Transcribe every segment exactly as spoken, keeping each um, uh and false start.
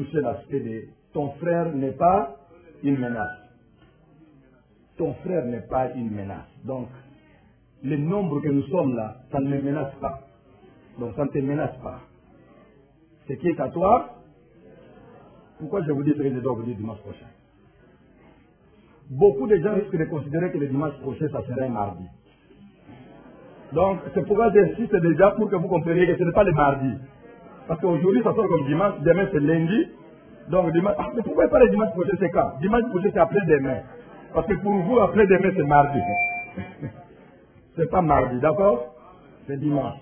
touché l'aspect de ton frère n'est pas une menace. Ton frère n'est pas une menace. Donc, le nombre que nous sommes là, ça ne me menace pas. Donc, ça ne te menace pas. Ce qui est à toi, pourquoi je vous dis ce que je dois vous dire dimanche prochain? Beaucoup de gens risquent de considérer que le dimanche prochain, ça serait un mardi. Donc, c'est pourquoi j'insiste déjà pour que vous compreniez que ce n'est pas le mardi. Parce qu'aujourd'hui, ça sort comme dimanche, demain c'est lundi. Donc, dimanche, ah, mais pourquoi pas le dimanche prochain, c'est quand? Dimanche prochain, c'est après-demain. Parce que pour vous, après-demain, c'est mardi. C'est pas mardi, d'accord? C'est dimanche.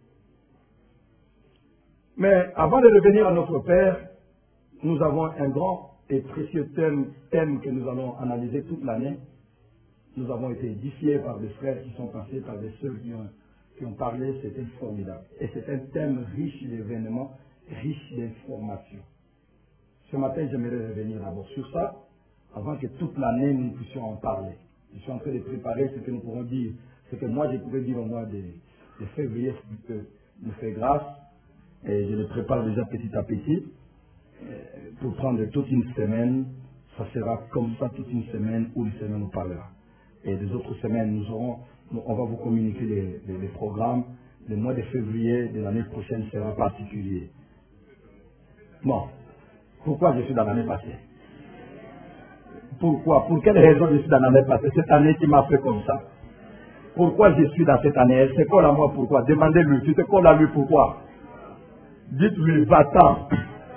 Mais avant de revenir à notre Père, nous avons un grand et précieux thème, thème que nous allons analyser toute l'année. Nous avons été édifiés par des frères qui sont passés, par des sœurs qui ont, qui ont parlé, c'était formidable. Et c'est un thème riche d'événements, riche d'informations. Ce matin, j'aimerais revenir d'abord sur ça, avant que toute l'année nous puissions en parler. Je suis en train de préparer ce que nous pourrons dire, ce que moi je pourrais dire au mois de, de février, ce que nous fait grâce, et je le prépare déjà petit à petit. Pour prendre toute une semaine, ça sera comme ça toute une semaine où le Seigneur nous parlera. Et les autres semaines, nous aurons, on va vous communiquer les, les, les programmes. Le mois de février de l'année prochaine sera particulier. Bon, pourquoi je suis dans l'année passée? Pourquoi? Pour quelle raison je suis dans l'année passée? Cette année qui m'a fait comme ça. Pourquoi je suis dans cette année? Elle se colle à moi pourquoi? Demandez-lui, tu te colles à lui pourquoi? Dites-lui, va-t'en.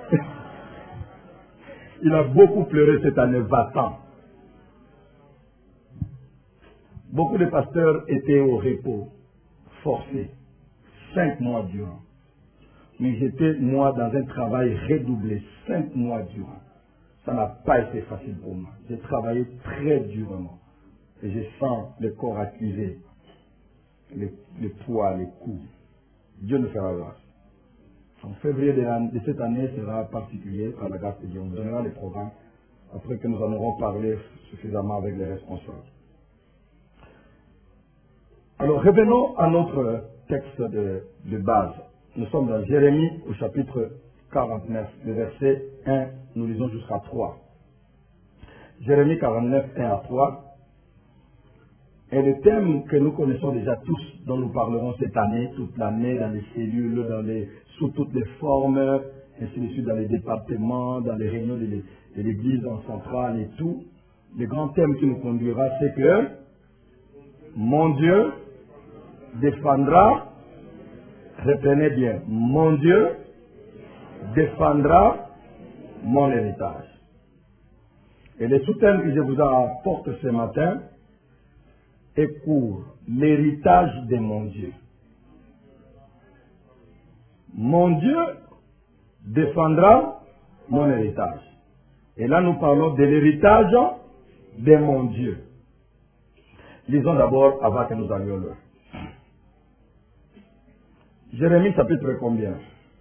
Il a beaucoup pleuré cette année, va-t'en. Beaucoup de pasteurs étaient au repos, forcés, cinq mois durant. Mais j'étais, moi, dans un travail redoublé, cinq mois durant. Ça n'a pas été facile pour moi. J'ai travaillé très durement. Et je sens le corps accusé, le, le poids, les coups. Dieu nous fera grâce. En février de, de cette année sera particulier par la grâce de Dieu. On donnera les programmes après que nous en aurons parlé suffisamment avec les responsables. Alors revenons à notre texte de, de base. Nous sommes dans Jérémie au chapitre quarante-neuf, le verset un, nous lisons jusqu'à trois. Jérémie quarante-neuf, un à trois. Et le thème que nous connaissons déjà tous, dont nous parlerons cette année, toute l'année, dans les cellules, dans les, sous toutes les formes, ainsi de suite, dans les départements, dans les réunions de l'église en centrale et tout. Le grand thème qui nous conduira, c'est que mon Dieu défendra, reprenez bien, mon Dieu défendra mon héritage. Et le sous-thème que je vous apporte ce matin est court, l'héritage de mon Dieu. Mon Dieu défendra mon héritage. Et là, nous parlons de l'héritage de mon Dieu. Lisons d'abord avant que nous allions là. Jérémie chapitre combien?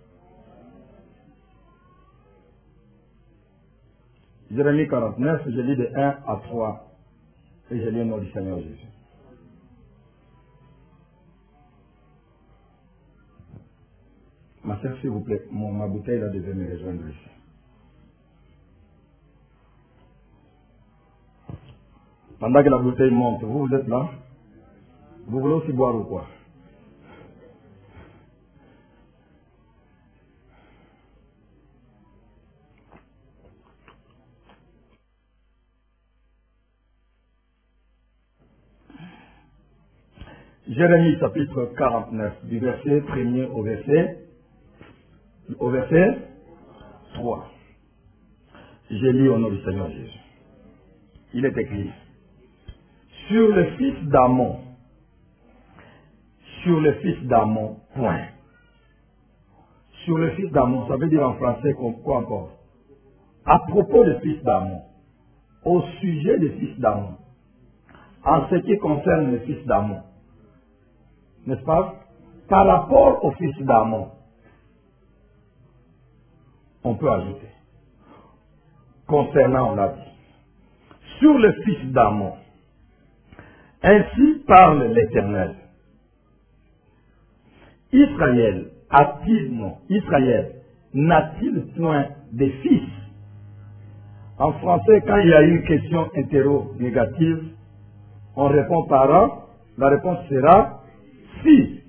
Jérémie quarante-neuf, je lis de un à trois. Et je lis au nom du Seigneur Jésus. Ma sœur, s'il vous plaît, mon, ma bouteille là devait me rejoindre ici. Pendant que la bouteille monte, vous, vous êtes là? Vous voulez aussi boire ou quoi? Jérémie chapitre quarante-neuf, du verset premier au verset, au verset trois. Je lis au nom du Seigneur Jésus. Il est écrit: sur le fils d'Amon, sur le fils d'Amon, point. Sur le fils d'Amon, ça veut dire en français quoi encore? À propos du fils d'Amon, au sujet du fils d'Amon, en ce qui concerne le fils d'Amon, n'est-ce pas? Par rapport au fils d'Amon, on peut ajouter. Concernant, on l'a dit. Sur le fils d'Amon, ainsi parle l'Éternel. Israël a-t-il, non, Israël n'a-t-il point des fils. En français, quand il y a une question interro-négative, on répond par un, la réponse sera si.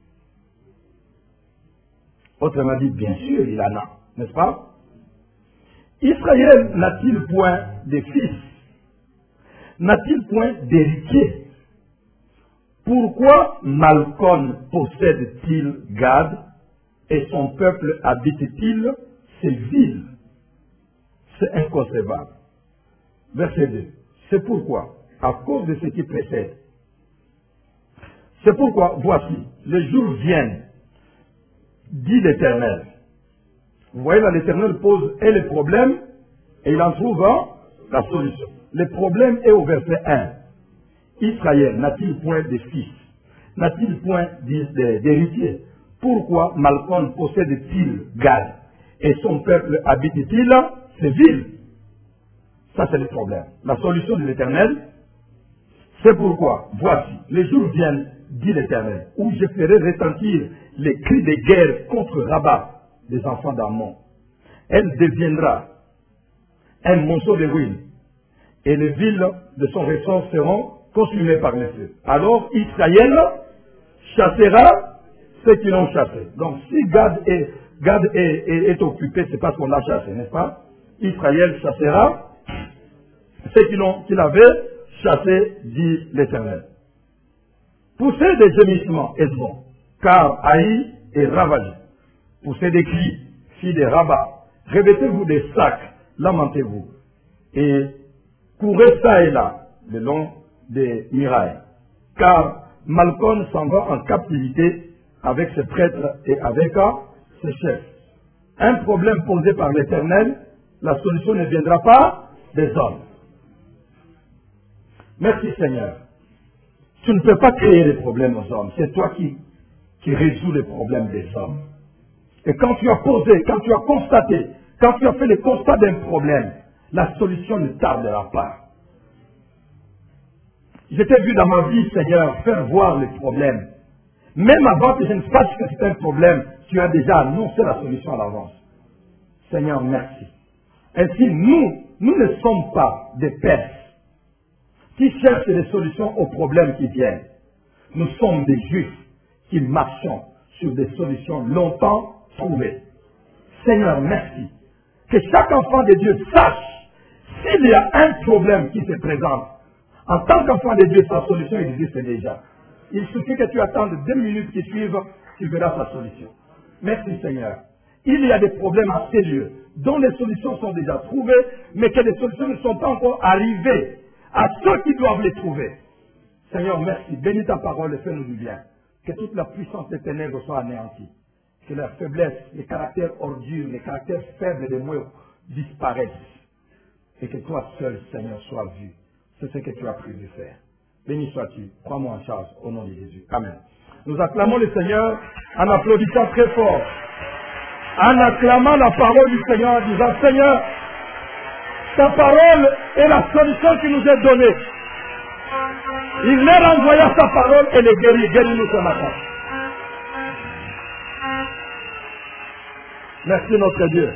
Autrement dit, bien sûr, il en a, n'est-ce pas? Israël n'a-t-il point de fils? N'a-t-il point d'héritier? Pourquoi Malcon possède-t-il Gad et son peuple habite-t-il ces villes? C'est inconcevable. Verset deux. C'est pourquoi, à cause de ce qui précède, c'est pourquoi, voici, les jours viennent, dit l'Éternel. Vous voyez là, l'Éternel pose et les problèmes et il en trouve hein, la solution. Le problème est au verset un. Israël n'a-t-il point de fils? N'a-t-il point d'héritier? Pourquoi Malcon possède-t-il Gad et son peuple habite-t-il ces villes? Ça c'est le problème. La solution de l'Éternel, c'est pourquoi, voici, les jours viennent, dit l'Éternel, où je ferai retentir les cris de guerre contre Rabat, des enfants d'Ammon. Elle deviendra un monceau de ruines, et les villes de son ressort seront consumées par le feu. Alors Israël chassera ceux qui l'ont chassé. Donc si Gad est, Gad est, est, est occupé, c'est parce qu'on l'a chassé, n'est-ce pas? Israël chassera ceux qui l'ont, qui l'avaient chassé, dit l'Éternel. Poussez des gémissements, Hesbon, car Haï est ravagé. Poussez des cris, filles des rabats. Revêtez-vous des sacs, lamentez-vous. Et courez ça et là, le long des murailles. Car Malcon s'en va en captivité avec ses prêtres et avec ses chefs. Un problème posé par l'Éternel, la solution ne viendra pas des hommes. Merci Seigneur. Tu ne peux pas créer des problèmes aux hommes. C'est toi qui, qui résous les problèmes des hommes. Et quand tu as posé, quand tu as constaté, quand tu as fait le constat d'un problème, la solution ne tardera pas. Je t'ai vu dans ma vie, Seigneur, faire voir les problèmes. Même avant que je ne sache que c'est un problème, tu as déjà annoncé la solution à l'avance. Seigneur, merci. Ainsi, nous, nous ne sommes pas des Perses qui cherchent des solutions aux problèmes qui viennent. Nous sommes des Juifs qui marchons sur des solutions longtemps trouvées. Seigneur, merci. Que chaque enfant de Dieu sache s'il y a un problème qui se présente. En tant qu'enfant de Dieu, sa solution existe déjà. Il suffit que tu attendes deux minutes qui suivent, tu verras sa solution. Merci Seigneur. Il y a des problèmes sérieux dont les solutions sont déjà trouvées, mais que les solutions ne sont pas encore arrivées à ceux qui doivent les trouver. Seigneur, merci. Bénis ta parole et fais-nous du bien. Que toute la puissance des ténèbres soit anéantie. Que la faiblesse, les caractères ordures, les caractères faibles des mots disparaissent. Et que toi seul, Seigneur, sois vu. C'est ce que tu as prévu faire. Béni sois-tu. Prends-moi en charge au nom de Jésus. Amen. Nous acclamons le Seigneur en applaudissant très fort. En acclamant la parole du Seigneur en disant, Seigneur, ta parole est la solution qui nous est donnée. Il leur envoya sa parole et les guérit. Guéris-nous ce matin. Merci notre Dieu.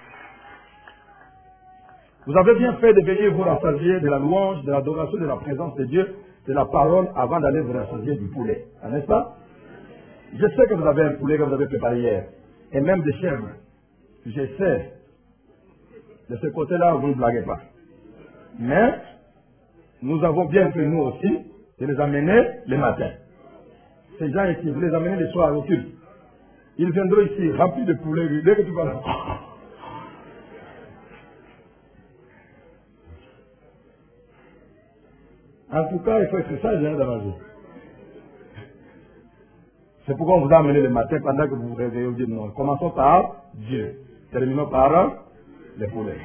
Vous avez bien fait de venir vous rassasier de la louange, de l'adoration, de la présence de Dieu, de la parole, avant d'aller vous rassasier du poulet. N'est-ce pas? Je sais que vous avez un poulet que vous avez préparé hier, et même des chèvres. Je sais. De ce côté-là, vous ne blaguez pas. Mais, nous avons bien fait, nous aussi, de les amener le matin. Ces gens ici, vous les amenez le soir au culte. Ils viendront ici, remplis de poulet, dès que tu vas là. En tout cas, il faut être sage hein, dans la vie. C'est pourquoi on vous a amené le matin pendant que vous vous réveillez. Vous dites non. Commençons par Dieu. Terminons par les poulets.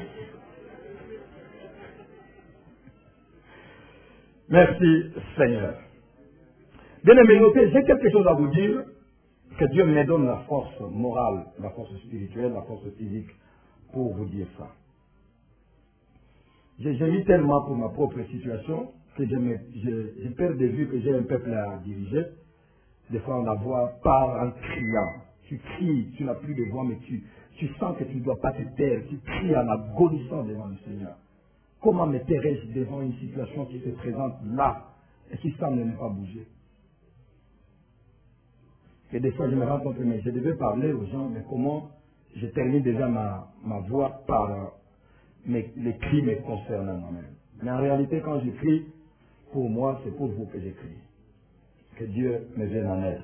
Merci Seigneur. Bien aimé, notez, j'ai quelque chose à vous dire. Que Dieu me donne la force morale, la force spirituelle, la force physique pour vous dire ça. J'ai gémi tellement pour ma propre situation que je, me, je, je perds de vue que j'ai un peuple à diriger. Des fois, on la voix part en criant. Tu cries, tu n'as plus de voix, mais tu, tu sens que tu ne dois pas te taire, tu cries en agonissant devant le Seigneur. Comment me tairais-je devant une situation qui se présente là et qui semble ne pas bouger? Et des fois je me rends compte, mais je devais parler aux gens, mais comment je termine déjà ma, ma voix par euh, mes, les cris me concernant moi-même. Mais en réalité, quand je crie, pour moi, c'est pour vous que j'écris. Que Dieu me vienne en aide.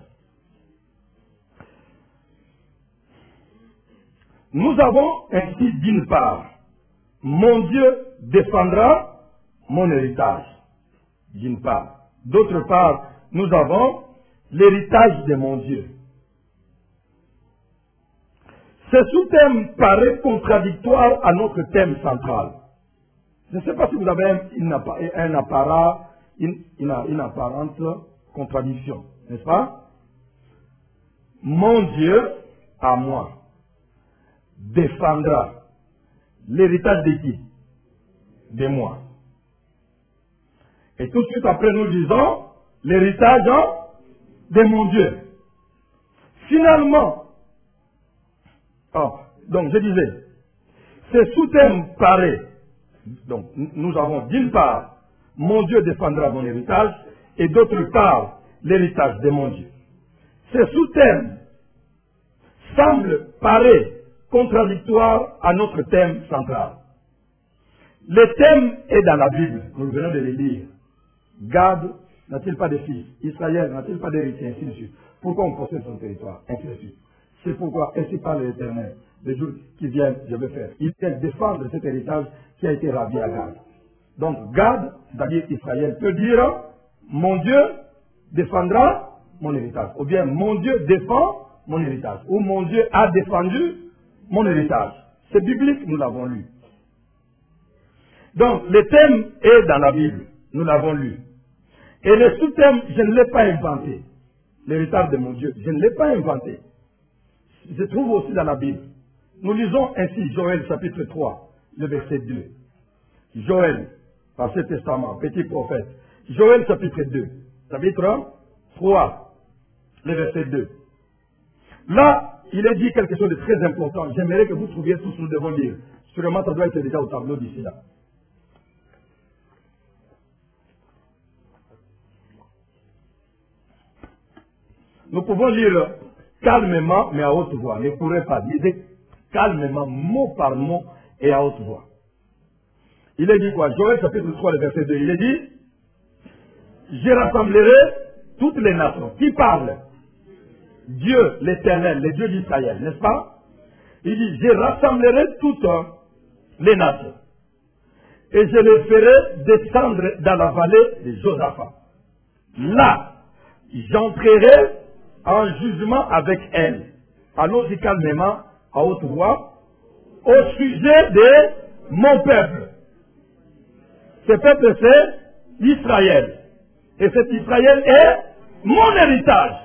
Nous avons ainsi d'une part, mon Dieu défendra mon héritage. D'une part. D'autre part, nous avons l'héritage de mon Dieu. Ce sous-thème paraît contradictoire à notre thème central. Je ne sais pas si vous avez un, une, un apparat, une, une, une apparente contradiction, n'est-ce pas? Mon Dieu, à moi, défendra l'héritage de qui? De moi. Et tout de suite après, nous disons l'héritage de mon Dieu. Finalement, oh, donc je disais, ce sous-thème paraît, donc nous avons d'une part, mon Dieu défendra mon héritage, et d'autre part, l'héritage de mon Dieu. Ce sous-thème semble paraît contradictoire à notre thème central. Le thème est dans la Bible, nous venons de le lire. Gad n'a-t-il pas de fils? Israël n'a-t-il pas d'héritier? Ainsi de suite. Pourquoi on possède son territoire? Ainsi de suite. C'est pourquoi, ainsi parle l'Éternel, les jours qui viennent, je vais faire. Il vient défendre cet héritage qui a été ravi à Gad. Donc Gad, c'est-à-dire Israël, peut dire, mon Dieu défendra mon héritage. Ou bien, mon Dieu défend mon héritage. Ou mon Dieu a défendu mon héritage. C'est biblique, nous l'avons lu. Donc, le thème est dans la Bible. Nous l'avons lu. Et le sous-thème, je ne l'ai pas inventé. L'héritage de mon Dieu, je ne l'ai pas inventé. Je trouve aussi dans la Bible. Nous lisons ainsi Joël chapitre trois, le verset deux. Joël, Ancien Testament, petit prophète. Joël chapitre deux, chapitre trois, le verset deux. Là, il est dit quelque chose de très important. J'aimerais que vous trouviez tout ce que nous devons lire. Sûrement, ça doit être déjà au tableau d'ici là. Nous pouvons lire calmement, mais à haute voix. Ne pourrez pas dire calmement, mot par mot et à haute voix. Il est dit quoi? Joël chapitre trois, le verset deux. Il est dit, je rassemblerai toutes les nations. Qui parle? Dieu, l'Éternel, le Dieu d'Israël, n'est-ce pas? Il dit, je rassemblerai toutes les nations. Et je les ferai descendre dans la vallée de Josaphat. Là, j'entrerai en jugement avec elle. Allons-y calmement, à haute voix, au sujet de mon peuple. Ce peuple, c'est Israël. Et cet Israël est mon héritage.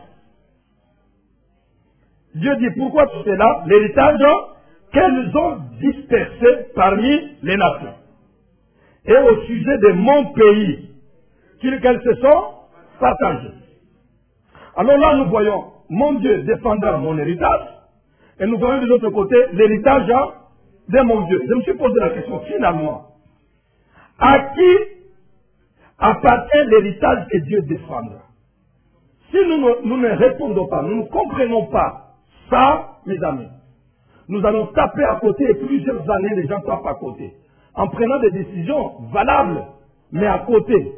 Dieu dit, pourquoi tout cela? L'héritage qu'elles ont dispersé parmi les nations. Et au sujet de mon pays, qu'elles se sont partagées. Alors là, nous voyons, mon Dieu défendra mon héritage, et nous voyons de l'autre côté l'héritage de mon Dieu. Je me suis posé la question, finalement, à qui appartient l'héritage que Dieu défendra? Si nous ne, nous ne répondons pas, nous ne comprenons pas ça, mes amis, nous allons taper à côté et plusieurs années les gens tapent à côté, en prenant des décisions valables, mais à côté.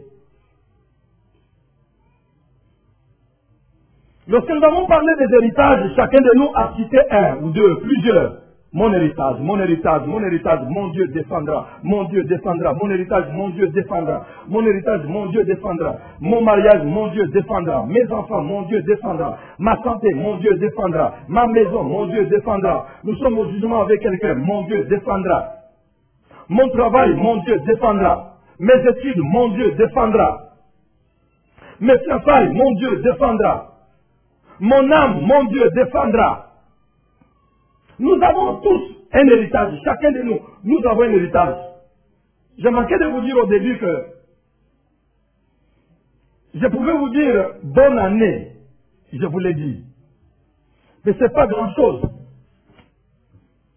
Lorsque nous avons parlé des héritages, chacun de nous a cité un ou deux, plusieurs. Mon héritage, mon héritage, mon héritage, mon Dieu défendra, mon Dieu défendra, mon héritage, mon Dieu défendra, mon héritage, mon Dieu défendra, mon mariage, mon Dieu défendra, mes enfants, mon Dieu défendra, ma santé, mon Dieu défendra, ma maison, mon Dieu défendra. Nous sommes au jugement avec quelqu'un, mon Dieu défendra. Mon travail, mon Dieu défendra. Mes études, mon Dieu défendra. Mes fiançailles, mon Dieu défendra. Mon âme, mon Dieu défendra. Nous avons tous un héritage, chacun de nous, nous avons un héritage. J'ai manqué de vous dire au début que je pouvais vous dire bonne année, je vous l'ai dit. Mais ce n'est pas grand chose.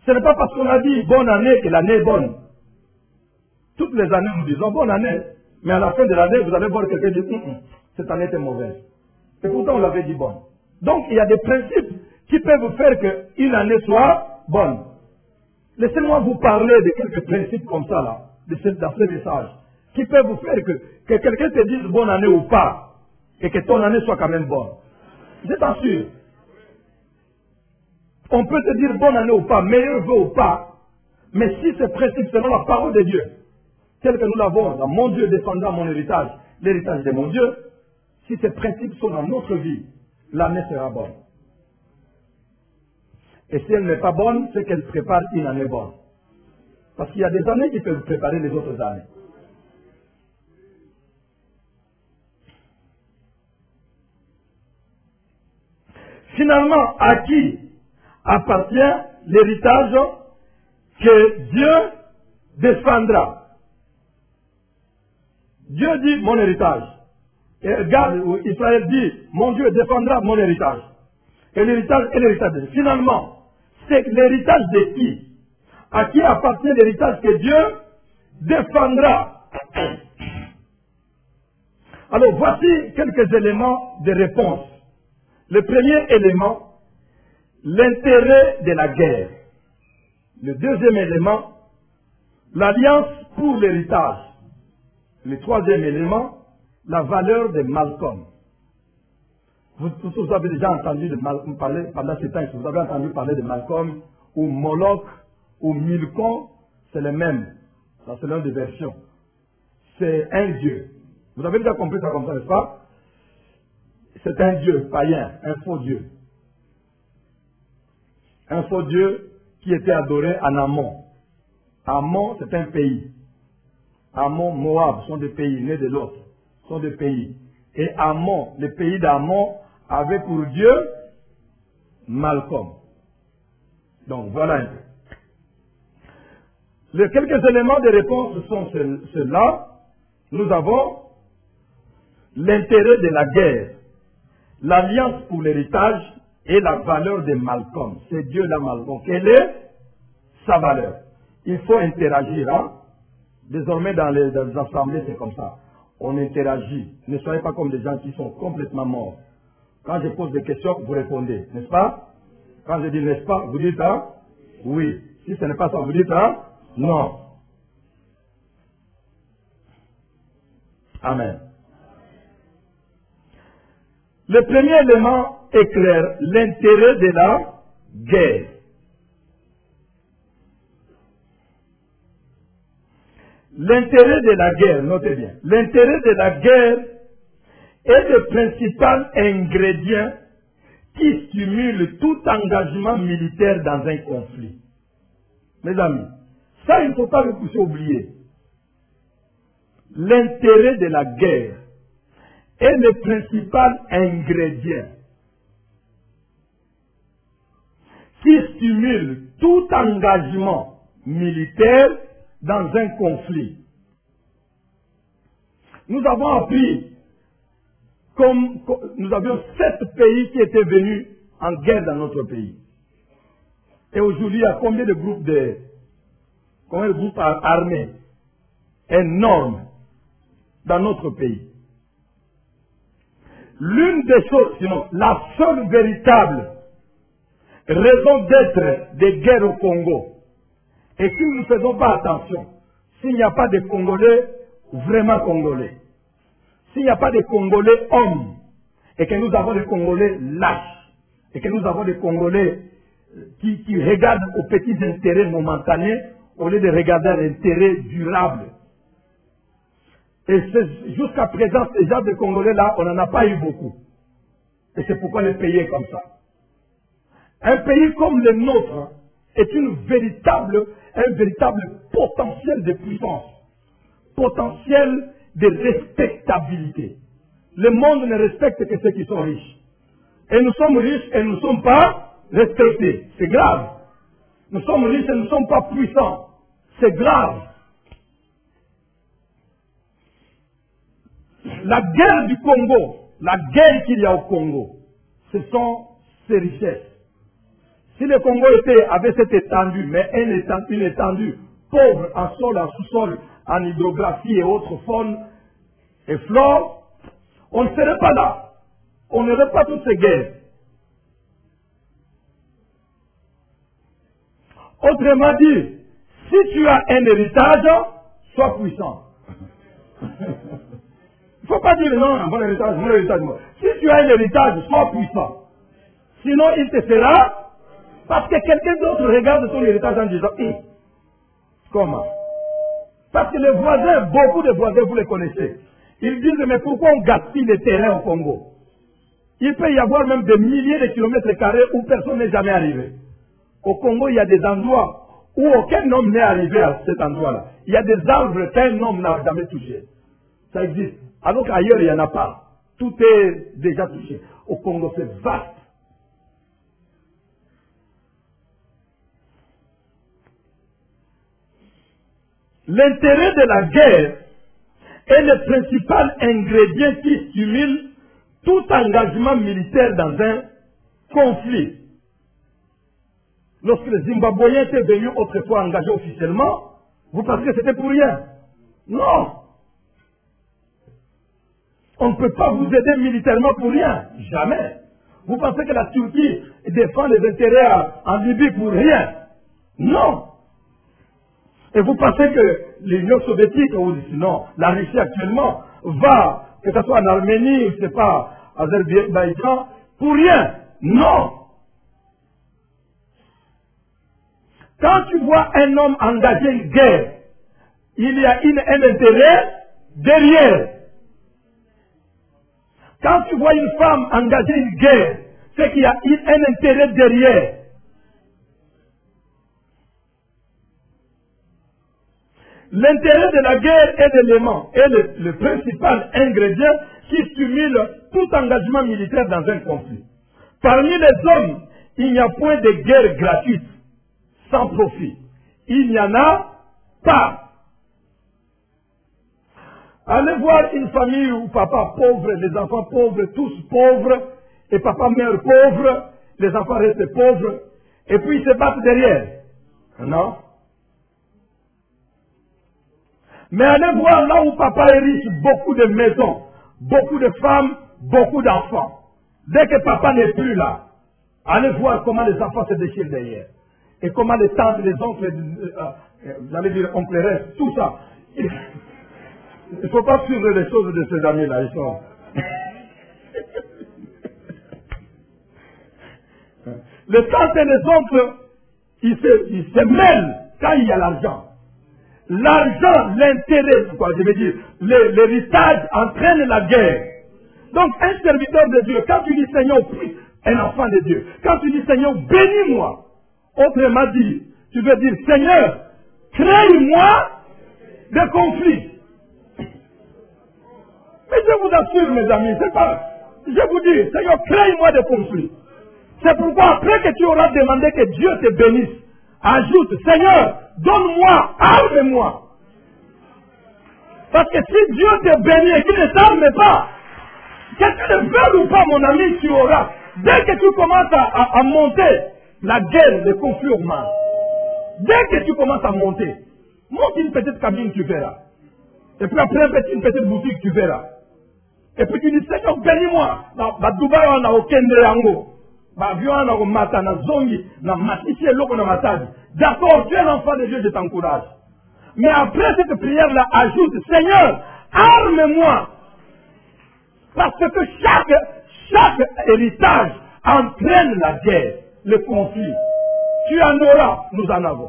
Ce n'est pas parce qu'on a dit bonne année que l'année est bonne. Toutes les années, nous disons bonne année. Mais à la fin de l'année, vous allez voir quelqu'un dire, hum, hum, cette année était mauvaise. Et pourtant, on l'avait dit bonne. Donc, il y a des principes qui peuvent faire qu'une année soit bonne. Laissez-moi vous parler de quelques principes comme ça, là, de ce, dans ce message, qui peuvent vous faire que, que quelqu'un te dise bonne année ou pas, et que ton année soit quand même bonne. Je t'assure. On peut te dire bonne année ou pas, meilleur vœu ou pas, mais si ce principe selon la parole de Dieu, tel que nous l'avons, dans mon Dieu défendra mon héritage, l'héritage de mon Dieu, si ces principes sont dans notre vie, l'année sera bonne. Et si elle n'est pas bonne, c'est qu'elle prépare une année bonne. Parce qu'il y a des années qui peuvent préparer les autres années. Finalement, à qui appartient l'héritage que Dieu défendra? Dieu dit mon héritage. Et regarde, Israël dit mon Dieu défendra mon héritage. Et l'héritage est l'héritage de Dieu. Finalement, c'est l'héritage de qui? À qui appartient l'héritage que Dieu défendra? Alors voici quelques éléments de réponse. Le premier élément, l'intérêt de la guerre. Le deuxième élément, l'alliance pour l'héritage. Le troisième élément, la valeur de Malcolm. Vous, vous avez déjà entendu de Malcolm parler pendant ce temps, vous avez entendu parler de Malcolm ou Moloch ou Milcom, c'est le même, dans ce nom de version. C'est un dieu. Vous avez déjà compris ça comme ça, n'est-ce pas? C'est un dieu païen, un faux dieu. Un faux dieu qui était adoré en Ammon. Ammon, c'est un pays. Ammon, Moab sont des pays, nés de l'autre, sont des pays. Et Ammon, le pays d'Ammon, avait pour Dieu Malcolm. Donc voilà un peu. Les quelques éléments de réponse sont ceux-là. Nous avons l'intérêt de la guerre, l'alliance pour l'héritage et la valeur de Malcolm. C'est Dieu là, Malcolm. Quelle est sa valeur? Il faut interagir. Hein? Désormais, dans les, dans les assemblées, c'est comme ça. On interagit. Ne soyez pas comme des gens qui sont complètement morts. Quand je pose des questions, vous répondez. N'est-ce pas? Quand je dis n'est-ce pas, vous dites hein? Oui. Si ce n'est pas ça, vous dites hein? Non. Amen. Le premier élément est clair, l'intérêt de la guerre. L'intérêt de la guerre, notez bien, l'intérêt de la guerre est le principal ingrédient qui stimule tout engagement militaire dans un conflit. Mes amis, ça il ne faut pas le pousser oublier. L'intérêt de la guerre est le principal ingrédient qui stimule tout engagement militaire dans un conflit. Nous avons appris, comme, comme nous avions sept pays qui étaient venus en guerre dans notre pays. Et aujourd'hui, il y a combien de groupes de, combien de groupes armés énormes dans notre pays? L'une des choses, sinon la seule véritable raison d'être des guerres au Congo, et si nous ne faisons pas attention, s'il n'y a pas de Congolais vraiment Congolais, s'il n'y a pas de Congolais hommes, et que nous avons des Congolais lâches, et que nous avons des Congolais qui, qui regardent aux petits intérêts momentanés, au lieu de regarder à l'intérêt durable. Et jusqu'à présent, ces gens de Congolais-là, on n'en a pas eu beaucoup. Et c'est pourquoi le pays est comme ça. Un pays comme le nôtre est une véritable, un véritable potentiel de puissance, potentiel de respectabilité. Le monde ne respecte que ceux qui sont riches. Et nous sommes riches et nous ne sommes pas respectés. C'est grave. Nous sommes riches et nous ne sommes pas puissants. C'est grave. La guerre du Congo, la guerre qu'il y a au Congo, ce sont ses richesses. Si le Congo était, avait cette étendue, mais une étendue, une étendue pauvre en sol, en sous-sol, en hydrographie et autres faunes et flore, on ne serait pas là. On n'aurait pas toutes ces guerres. Autrement dit, si tu as un héritage, sois puissant. Il ne faut pas dire non, mon héritage, mon héritage. Si tu as un héritage, sois puissant. Sinon, il te fera, parce que quelqu'un d'autre regarde ton héritage en disant, hé, comment? Parce que les voisins, beaucoup de voisins, vous les connaissez. Ils disent, mais pourquoi on gaspille les terrains au Congo? Il peut y avoir même des milliers de kilomètres carrés où personne n'est jamais arrivé. Au Congo, il y a des endroits où aucun homme n'est arrivé à cet endroit-là. Il y a des arbres qu'un homme n'a jamais touché. Ça existe. Alors qu'ailleurs, il n'y en a pas. Tout est déjà touché. Au Congo, c'est vaste. L'intérêt de la guerre est le principal ingrédient qui stimule tout engagement militaire dans un conflit. Lorsque les Zimbabwéens étaient venus autrefois engagés officiellement, vous pensez que c'était pour rien? Non. On ne peut pas vous aider militairement pour rien. Jamais. Vous pensez que la Turquie défend les intérêts en Libye pour rien? Non. Et vous pensez que l'Union soviétique, ou sinon la Russie actuellement, va, que ce soit en Arménie, je ne sais pas, Azerbaïdjan, pour rien? Non. Quand tu vois un homme engager une guerre, il y a une, un intérêt derrière. Quand tu vois une femme engager une guerre, c'est qu'il y a une, un intérêt derrière. L'intérêt de la guerre est l'élément, est le, le principal ingrédient qui stimule tout engagement militaire dans un conflit. Parmi les hommes, il n'y a point de guerre gratuite, sans profit. Il n'y en a pas. Allez voir une famille où papa pauvre, les enfants pauvres, tous pauvres, et papa mère pauvre, les enfants restent pauvres, et puis ils se battent derrière. Non? Mais allez voir là où papa est riche, beaucoup de maisons, beaucoup de femmes, beaucoup d'enfants. Dès que papa n'est plus là, allez voir comment les enfants se déchirent derrière. Et comment les tantes, les oncles, euh, euh, j'allais dire oncles, tout ça. Il ne faut pas suivre les choses de ces amis-là, ils sont... les tantes et les oncles, ils se, ils se mêlent quand il y a l'argent. L'argent, l'intérêt, quoi, je veux dire, l'héritage entraîne la guerre. Donc, un serviteur de Dieu, quand tu dis Seigneur, prie, un enfant de Dieu, quand tu dis Seigneur, bénis-moi, autrement dit, tu veux dire Seigneur, crée-moi des conflits. Mais je vous assure, mes amis, c'est pas, je vous dis, Seigneur, crée-moi des conflits. C'est pourquoi après que tu auras demandé que Dieu te bénisse, ajoute, Seigneur, donne-moi, arme-moi. Parce que si Dieu te bénit et qu'il ne t'arme pas, que tu le veuilles ou pas, mon ami, tu auras. Dès que tu commences à, à, à monter, la guerre, le conflit augmente. Dès que tu commences à monter, monte une petite cabine, tu verras. Et puis après, une petite boutique, tu verras. Et puis tu dis, Seigneur, bénis-moi. Bah, Dubaï, on a aucun yango. D'accord, tu es l'enfant de Dieu, je t'encourage. Mais après cette prière-là, ajoute, Seigneur, arme-moi. Parce que chaque, chaque héritage entraîne la guerre, le conflit. Tu en auras, nous en avons.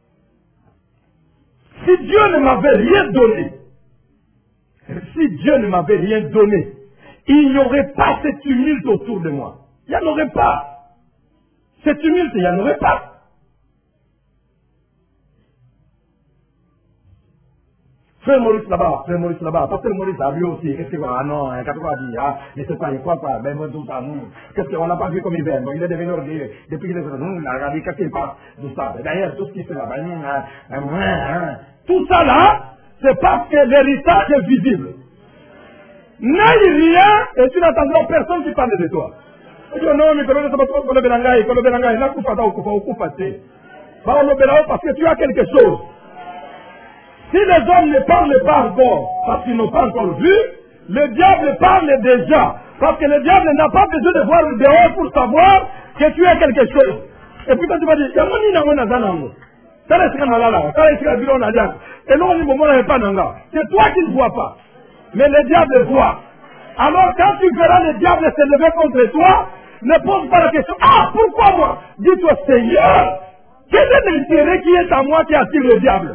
Si Dieu ne m'avait rien donné, si Dieu ne m'avait rien donné, il n'y aurait pas ce tumulte autour de moi. Il n'y en aurait pas. Ce tumulte, il n'y en aurait pas. Frère Maurice là-bas, frère Maurice là-bas, pasteur Maurice a vu aussi, qu'est-ce qu'il va, ah non, hein, quand on va dire, ah, je ne sais pas, il croit pas, ben moi tout ça, nous, qu'est-ce qu'on n'a pas vu comme il vient, il est devenu orgueilleux, depuis qu'il est venu, nous, il a regardé, qu'est-ce qu'il passe, tout ça, d'ailleurs, tout ce qu'il fait là-bas, tout ça là, c'est parce que l'héritage est visible. N'aille rien, et tu n'entendras personne qui parle de toi. Il dit non, mais parce que tu as quelque chose. Si les hommes ne parlent pas encore, parce qu'ils n'ont pas encore vu, le diable parle déjà. Parce que le diable n'a pas besoin de voir le dehors pour savoir que tu as quelque chose. Et puis quand tu vas dire, et non, c'est toi qui ne vois pas. Mais le diable voit. Alors quand tu verras le diable se lever contre toi, ne pose pas la question, ah, pourquoi moi? Dis-toi, Seigneur, quel est l'intérêt qui est à moi qui attire le diable?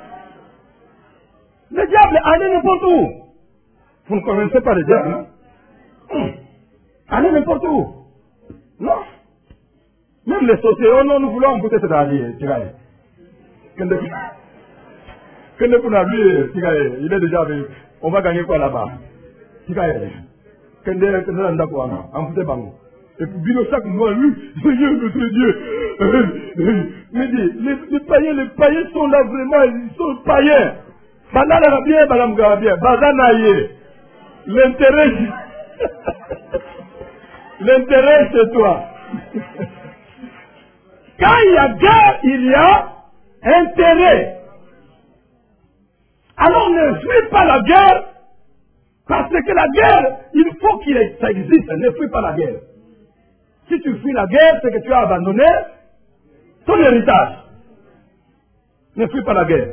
Le diable, allez n'importe où. Vous ne connaissez pas le diable, hein? Hum. Allez n'importe où. Non. Même les sociétés, oh non, nous voulons peut-être aller, Tiraï. Que ne peut pas lui, Tiraï, il est déjà avec. On va gagner quoi là-bas? Tiraï. Que ne peut pas aller quoi, en foutez pas. Et puis, Bino chaque mois, lui, Seigneur, notre Dieu. Mais dis, les, les païens, les païens sont là vraiment, ils sont païens. Banana bien, Madame Garabien, Bazanaye. L'intérêt, l'intérêt c'est toi. Quand il y a guerre, il y a intérêt. Alors ne fuis pas la guerre, parce que la guerre, il faut qu'il ça existe. Ne fuis pas la guerre. Si tu fuis la guerre, c'est que tu as abandonné ton héritage. Ne fuis pas la guerre.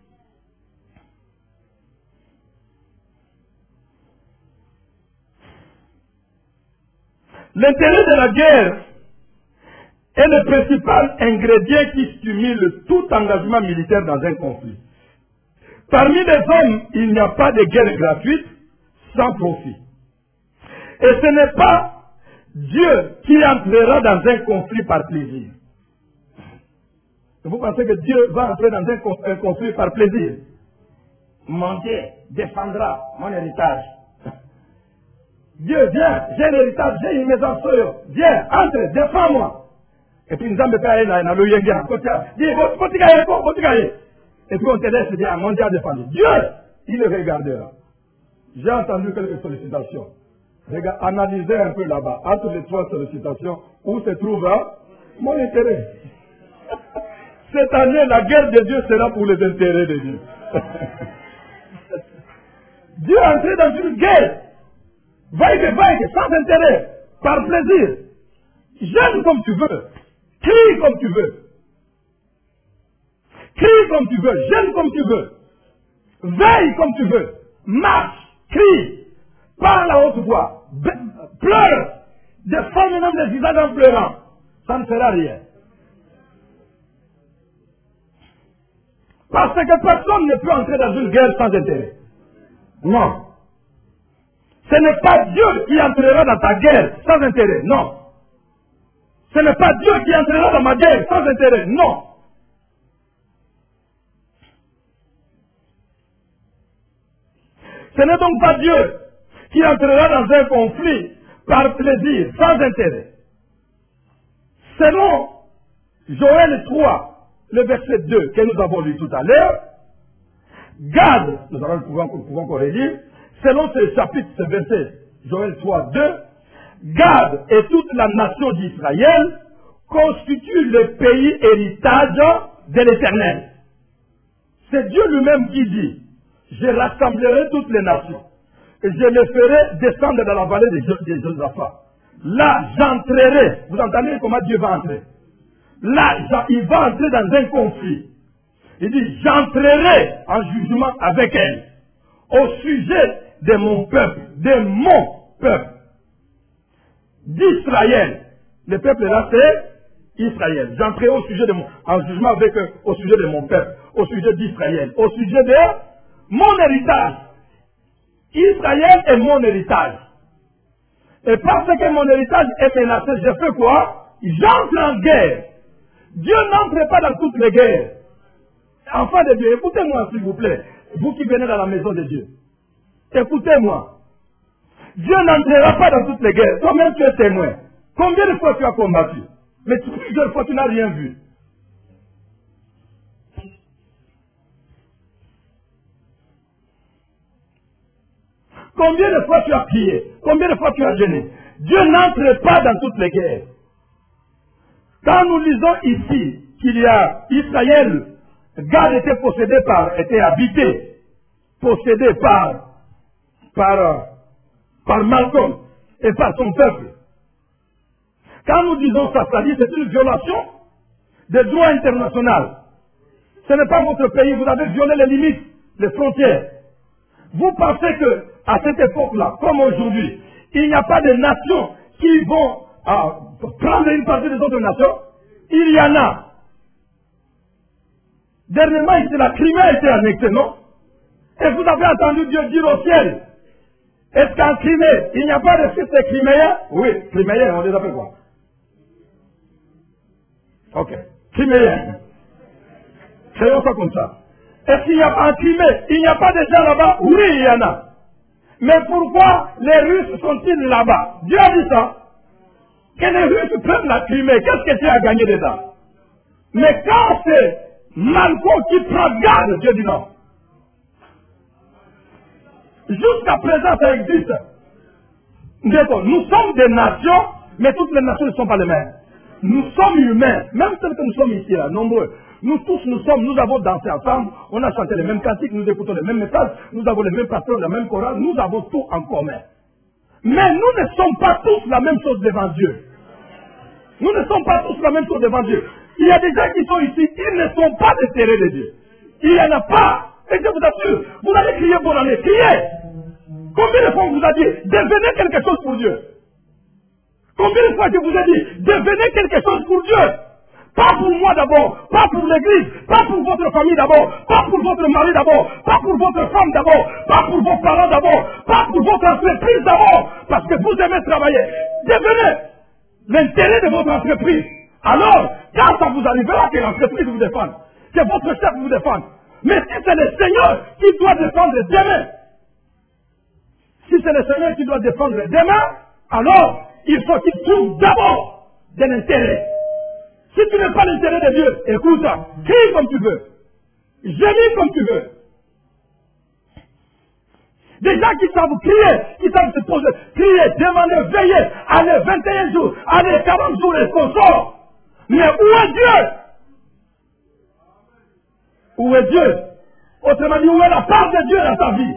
L'intérêt de la guerre est le principal ingrédient qui stimule tout engagement militaire dans un conflit. Parmi les hommes, il n'y a pas de guerre gratuite sans profit. Et ce n'est pas Dieu qui entrera dans un conflit par plaisir. Vous pensez que Dieu va entrer dans un conflit par plaisir? Mon Dieu défendra mon héritage. Dieu, viens, j'ai l'héritage, j'ai une maison sur. Viens, entre, défends-moi. Et puis nous avons fait un le yenga. Et puis on te laisse dire, mon Dieu a défendu. Dieu, il le regardera. J'ai entendu quelques sollicitations. Regarde, analysez un peu là-bas, entre les trois sollicitations, où se trouve hein, mon intérêt. Cette année, la guerre de Dieu sera pour les intérêts de Dieu. Dieu est entré dans une guerre. Vaille, vaille, sans intérêt, par plaisir. Gêne comme tu veux. Crie comme tu veux. Crie comme tu veux. Gêne comme tu veux. Veille comme tu veux. Marche. Crie. Parle à haute voix. Pleure. Déforme même les visages en pleurant. Ça ne fera rien. Parce que personne ne peut entrer dans une guerre sans intérêt. Non. Ce n'est pas Dieu qui entrera dans ta guerre sans intérêt. Non. Ce n'est pas Dieu qui entrera dans ma guerre sans intérêt. Non. Ce n'est donc pas Dieu qui entrera dans un conflit par plaisir, sans intérêt. Selon Joël trois, le verset deux que nous avons lu tout à l'heure, Gad, nous allons pouvoir, pouvoir encore relire, selon ce chapitre, ce verset, Joël trois, deux, Gad et toute la nation d'Israël constituent le pays héritage de l'Éternel. C'est Dieu lui-même qui dit, je rassemblerai toutes les nations et je les ferai descendre dans la vallée de Josaphat. Là, j'entrerai. Vous entendez comment Dieu va entrer? Là, il va entrer dans un conflit. Il dit, j'entrerai en jugement avec elle au sujet de mon peuple, de mon peuple, d'Israël. Le peuple là, c'est Israël. J'entrerai au sujet de mon, en jugement avec eux, au sujet de mon peuple, au sujet d'Israël, au sujet de mon héritage. Israël est mon héritage. Et parce que mon héritage est menacé, je fais quoi? J'entre en guerre. Dieu n'entre pas dans toutes les guerres. Enfants de Dieu, écoutez-moi s'il vous plaît. Vous qui venez dans la maison de Dieu. Écoutez-moi. Dieu n'entrera pas dans toutes les guerres. Toi-même tu es témoin. Combien de fois tu as combattu? Mais plusieurs fois tu n'as rien vu. Combien de fois tu as prié? Combien de fois tu as gêné? Dieu n'entre pas dans toutes les guerres. Quand nous lisons ici qu'il y a Israël, Gad était possédé par, était habité, possédé par, par, par Malcolm et par son peuple. Quand nous disons ça, c'est-à-dire c'est une violation des droits internationaux. Ce n'est pas votre pays, vous avez violé les limites, les frontières. Vous pensez que à cette époque-là, comme aujourd'hui, il n'y a pas de nations qui vont ah, prendre une partie des autres nations? Il y en a. Dernièrement, la Crimée a été annexée, non? Et vous avez entendu Dieu dire au ciel, est-ce qu'en Crimée, il n'y a pas de fils de Criméens? Oui, Criméens, on les appelle quoi? Ok, Criméens. Créons ça comme ça. Est-ce qu'il n'y a pas en Crimée? Il n'y a pas de gens là-bas? Oui, il y en a. Mais pourquoi les Russes sont-ils là-bas? Dieu a dit ça. Que les Russes prennent la Crimée, qu'est-ce que tu as gagné dedans? Mais quand c'est Malcolm qui prend garde, Dieu dit non. Jusqu'à présent, ça existe. Nous sommes des nations, mais toutes les nations ne sont pas les mêmes. Nous sommes humains, même celles que nous sommes ici, là, nombreux. Nous tous, nous sommes, nous avons dansé ensemble, on a chanté les mêmes cantiques, nous écoutons les mêmes messages, nous avons les mêmes pasteurs, la même chorale, nous avons tout en commun. Mais nous ne sommes pas tous la même chose devant Dieu. Nous ne sommes pas tous la même chose devant Dieu. Il y a des gens qui sont ici, ils ne sont pas déterrés de Dieu. Il n'y en a pas. Et je vous assure, vous allez crier bonne année, criez. Combien de fois on vous a dit, devenez quelque chose pour Dieu? Combien de fois je vous ai dit, devenez quelque chose pour Dieu? Pas pour moi d'abord, pas pour l'église, pas pour votre famille d'abord, pas pour votre mari d'abord, pas pour votre femme d'abord, pas pour vos parents d'abord, pas pour votre entreprise d'abord, parce que vous aimez travailler. Devenez l'intérêt de votre entreprise. Alors, quand ça vous arrivera que l'entreprise vous défende, que votre chef vous défende, mais si c'est le Seigneur qui doit défendre demain, si c'est le Seigneur qui doit défendre demain, alors il faut qu'il trouve d'abord de l'intérêt. Si tu n'es pas l'intérêt de Dieu, écoute, crie comme tu veux, gémis comme tu veux. Des gens qui savent crier, qui savent se poser, crier, demander, veiller, aller vingt et un jours, aller quarante jours et qu'on sort. Mais où est Dieu? Où est Dieu? Autrement dit, où est la part de Dieu dans ta vie?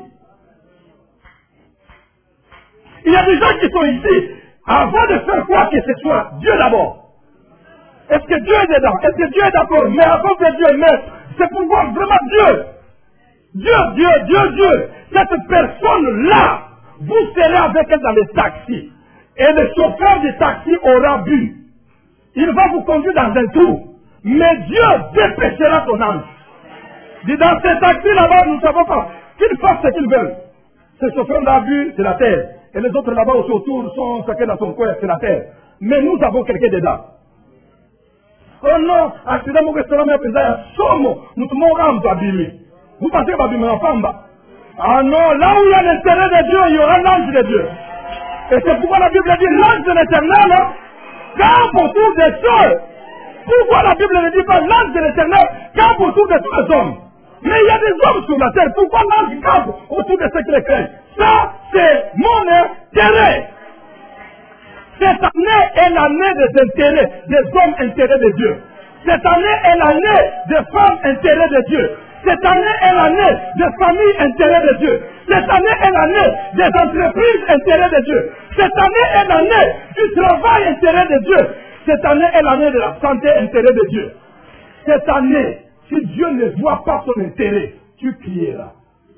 Il y a des gens qui sont ici, avant de faire quoi que ce soit, Dieu d'abord. Est-ce que Dieu est dedans? Est-ce que Dieu est d'accord? Mais avant que Dieu est maître, c'est pour voir vraiment Dieu. Dieu, Dieu, Dieu, Dieu. Cette personne-là, vous serez avec elle dans les taxis. Et le chauffeur du taxi aura bu. Il va vous conduire dans un trou. Mais Dieu dépêchera ton âme. Dit dans ces taxis là-bas, nous ne savons pas. Qu'ils fassent ce qu'ils veulent. Ce chauffeur-là a bu, c'est la terre. Et les autres là-bas aussi autour sont chacun dans son coin, c'est la terre. Mais nous avons quelqu'un dedans. Oh non, accident mon restaurant, mais après somo, nous te mourons à Bimi. Vous pensez que Babimi en Famba? Ah non, là où il y a l'intérêt de Dieu, il y aura l'ange de Dieu. Et c'est pourquoi la Bible dit l'ange de l'éternel campe autour des cieux. Pourquoi la Bible ne dit pas l'ange de l'éternel campe autour de tous les hommes? Mais il y a des hommes sur la terre, pourquoi l'ange campe autour de ceux qui les craignent? Ça, c'est mon intérêt. Cette année est l'année des intérêts, des hommes intérêts de Dieu. Cette année est l'année des femmes intérêts de Dieu. Cette année est l'année des familles intérêts de Dieu. Cette année est l'année des entreprises intérêts de Dieu. Cette année est l'année du travail intérêt de Dieu. Cette année est l'année de la santé intérêt de Dieu. Cette année, si Dieu ne voit pas son intérêt, tu crieras.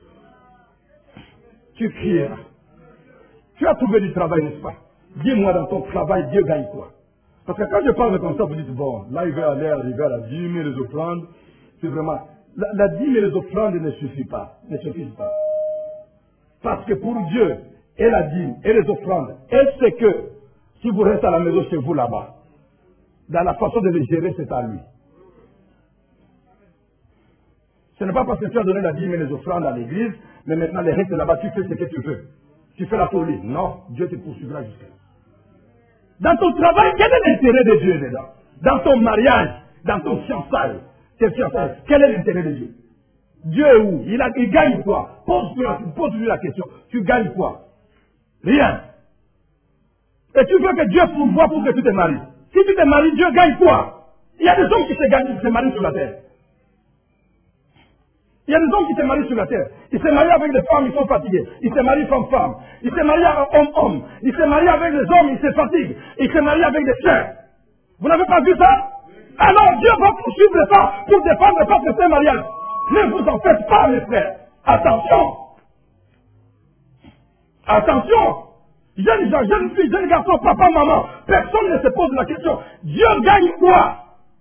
Tu crieras. Tu as trouvé du travail, n'est-ce pas? Dis-moi dans ton travail, Dieu gagne quoi? Parce que quand je parle comme ça, vous dites, bon, là il va aller arriver à la dîme et les offrandes. C'est vraiment... La, la dîme et les offrandes ne suffisent pas. Ne suffisent pas. Parce que pour Dieu, et la dîme et les offrandes, est-ce que si vous restez à la maison chez vous là-bas, dans la façon de les gérer, c'est à lui. Ce n'est pas parce que tu as donné la dîme et les offrandes à l'église, mais maintenant les restes là-bas, tu fais ce que tu veux. Tu fais la folie. Non, Dieu te poursuivra jusqu'à là. Dans ton travail, quel est l'intérêt de Dieu dedans? Dans ton mariage, dans ton fiançailles, tes fiançailles, quel est l'intérêt de Dieu? Dieu est où? Il, a, il gagne quoi? Pose-lui la, pose la question. Tu gagnes quoi? Rien. Et tu veux que Dieu pourvoie pour que tu te maries. Si tu te maries, Dieu gagne quoi? Il y a des hommes qui se gagnent, qui se marient sur la terre. Il y a des hommes qui se marient sur la terre. Ils se marient avec des femmes, ils sont fatigués. Ils se marient femme-femme. Ils se marient homme-homme. Ils se marient avec des hommes, ils se fatiguent. Ils se marient avec des sœurs. Vous n'avez pas vu ça? Alors Dieu va poursuivre ça pour défendre votre frère mariage. Ne vous en faites pas, mes frères. Attention. Attention. Jeunes gens, jeunes filles, jeunes garçons, papa, maman. Personne ne se pose la question. Dieu gagne quoi?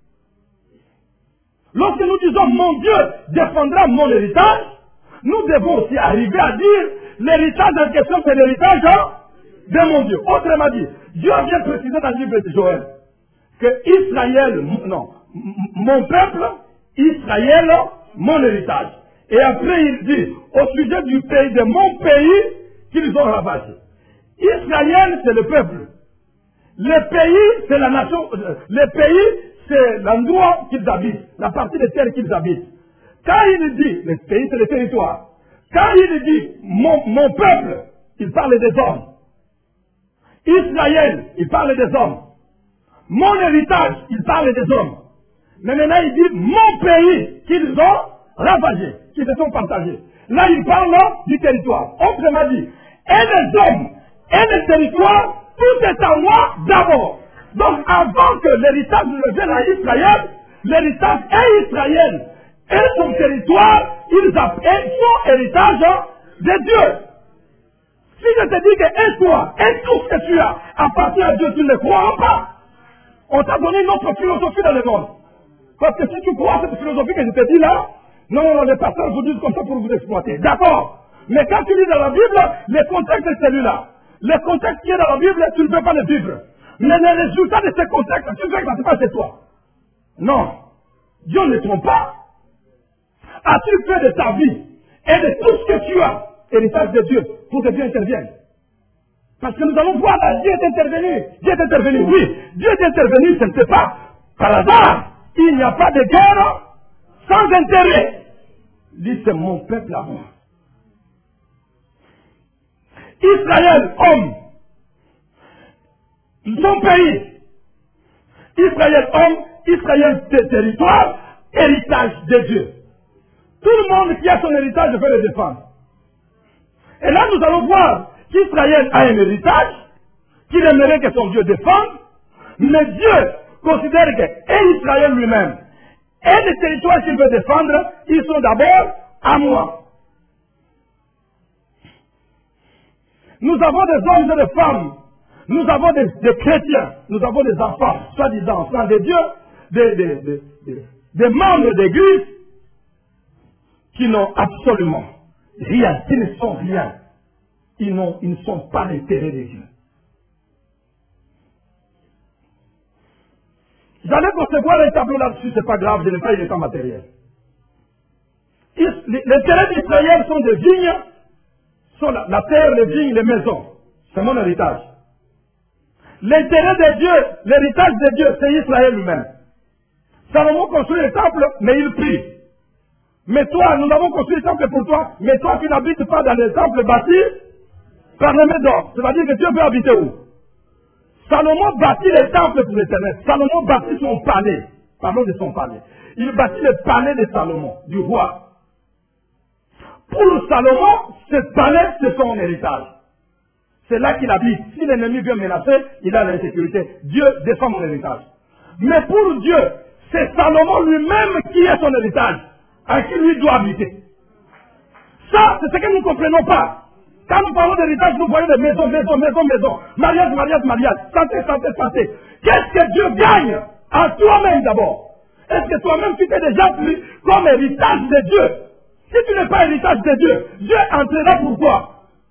Lorsque nous disons mon Dieu défendra mon héritage, nous devons aussi arriver à dire l'héritage en question, c'est l'héritage de mon Dieu. Autrement dit, Dieu vient préciser dans le livre de Joël que Israël, non, mon peuple, Israël, mon héritage. Et après il dit, au sujet du pays, de mon pays, qu'ils ont ravagé. Israël, c'est le peuple. Le pays, c'est la nation. Le pays, c'est l'endroit qu'ils habitent, la partie de terre qu'ils habitent. Quand il dit, le pays, c'est le territoire. Quand il dit, mon, mon peuple, il parle des hommes. Israël, il parle des hommes. Mon héritage, il parle des hommes. Mais maintenant, il dit, mon pays, qu'ils ont ravagé, qu'ils se sont partagés. Là, il parle du territoire. Autrement dit, et les hommes, et le territoire, tout est à moi d'abord. Donc, avant que l'héritage ne vienne à Israël, l'héritage est Israël. Et son territoire, ils appellent son héritage de Dieu. Si je te dis que et toi, et tout ce que tu as appartient à Dieu, tu ne crois pas. On t'a donné notre philosophie dans le monde. Parce que si tu crois à cette philosophie que je te dis là, non, non, non, les pasteurs vous disent comme ça pour vous exploiter. D'accord. Mais quand tu lis dans la Bible, le contexte est celui-là. Le contexte qui est dans la Bible, tu ne peux pas le vivre. Mais le résultat de ce contexte, tu veux que ça se passe chez toi. Non. Dieu ne trompe pas. As-tu fait de ta vie et de tout ce que tu as, héritage de Dieu, pour que Dieu intervienne? Parce que nous allons voir là, Dieu est intervenu. Dieu est intervenu, oui. Dieu est intervenu, ce n'est pas par hasard. Il n'y a pas de guerre sans intérêt. Dit, c'est mon peuple à moi. Israël, homme. Son pays. Israël, homme. Israël, territoire. Héritage de Dieu. Tout le monde qui a son héritage veut le défendre. Et là, nous allons voir qu'Israël a un héritage, qu'il aimerait que son Dieu défende, mais Dieu considère que et Israël lui-même et les territoires qu'il veut défendre, ils sont d'abord à moi. Nous avons des hommes et des femmes, nous avons des, des chrétiens, nous avons des enfants, soi-disant enfants de Dieu, des, des, des, des, des membres d'église, qui n'ont absolument rien, qui ne sont rien. Ils, ils ne sont pas l'intérêt de Dieu. J'allais concevoir un tableau là-dessus, c'est pas grave, je n'ai pas eu le temps matériel. Les terrains d'Israël sont des vignes, sont la, la terre, les vignes, les maisons. C'est mon héritage. L'intérêt de Dieu, l'héritage de Dieu, c'est Israël lui-même. Salomon construit le temple, mais il prie. Mais toi, nous avons construit le temple pour toi, mais toi tu n'habites pas dans le temple bâti par les mains d'or. C'est-à-dire que Dieu veut habiter où? Salomon bâtit le temple pour l'Éternel. Salomon bâtit son palais. Parlons de son palais. Il bâtit le palais de Salomon, du roi. Pour Salomon, ce palais, c'est son héritage. C'est là qu'il habite. Si l'ennemi vient menacer, il a l'insécurité. Dieu défend mon héritage. Mais pour Dieu, c'est Salomon lui-même qui est son héritage, à qui lui doit habiter. Ça, c'est ce que nous ne comprenons pas. Quand nous parlons d'héritage, nous voyons des maisons, maisons, maisons, maisons. Mariage, mariage, mariage. Santé, santé, santé. Qu'est-ce que Dieu gagne à toi-même d'abord? Est-ce que toi-même tu t'es déjà pris comme héritage de Dieu? Si tu n'es pas héritage de Dieu, Dieu entrera pourquoi?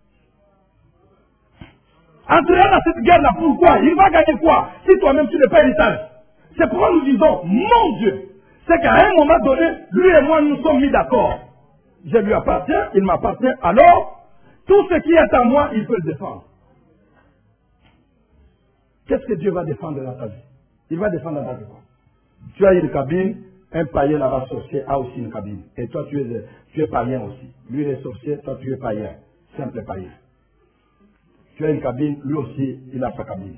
Entrera dans cette guerre-là pourquoi? Il va gagner quoi si toi-même tu n'es pas héritage? C'est pourquoi nous disons, mon Dieu, c'est qu'à un moment donné, lui et moi nous sommes mis d'accord. Je lui appartiens, il m'appartient, alors tout ce qui est à moi, il peut le défendre. Qu'est-ce que Dieu va défendre dans ta vie? Il va défendre dans ta vie quoi? Tu as une cabine, un païen là-bas sorcier a aussi une cabine. Et toi tu es, tu es païen aussi. Lui il est sorcier, toi tu es païen. Simple païen. Tu as une cabine, lui aussi, il a sa cabine.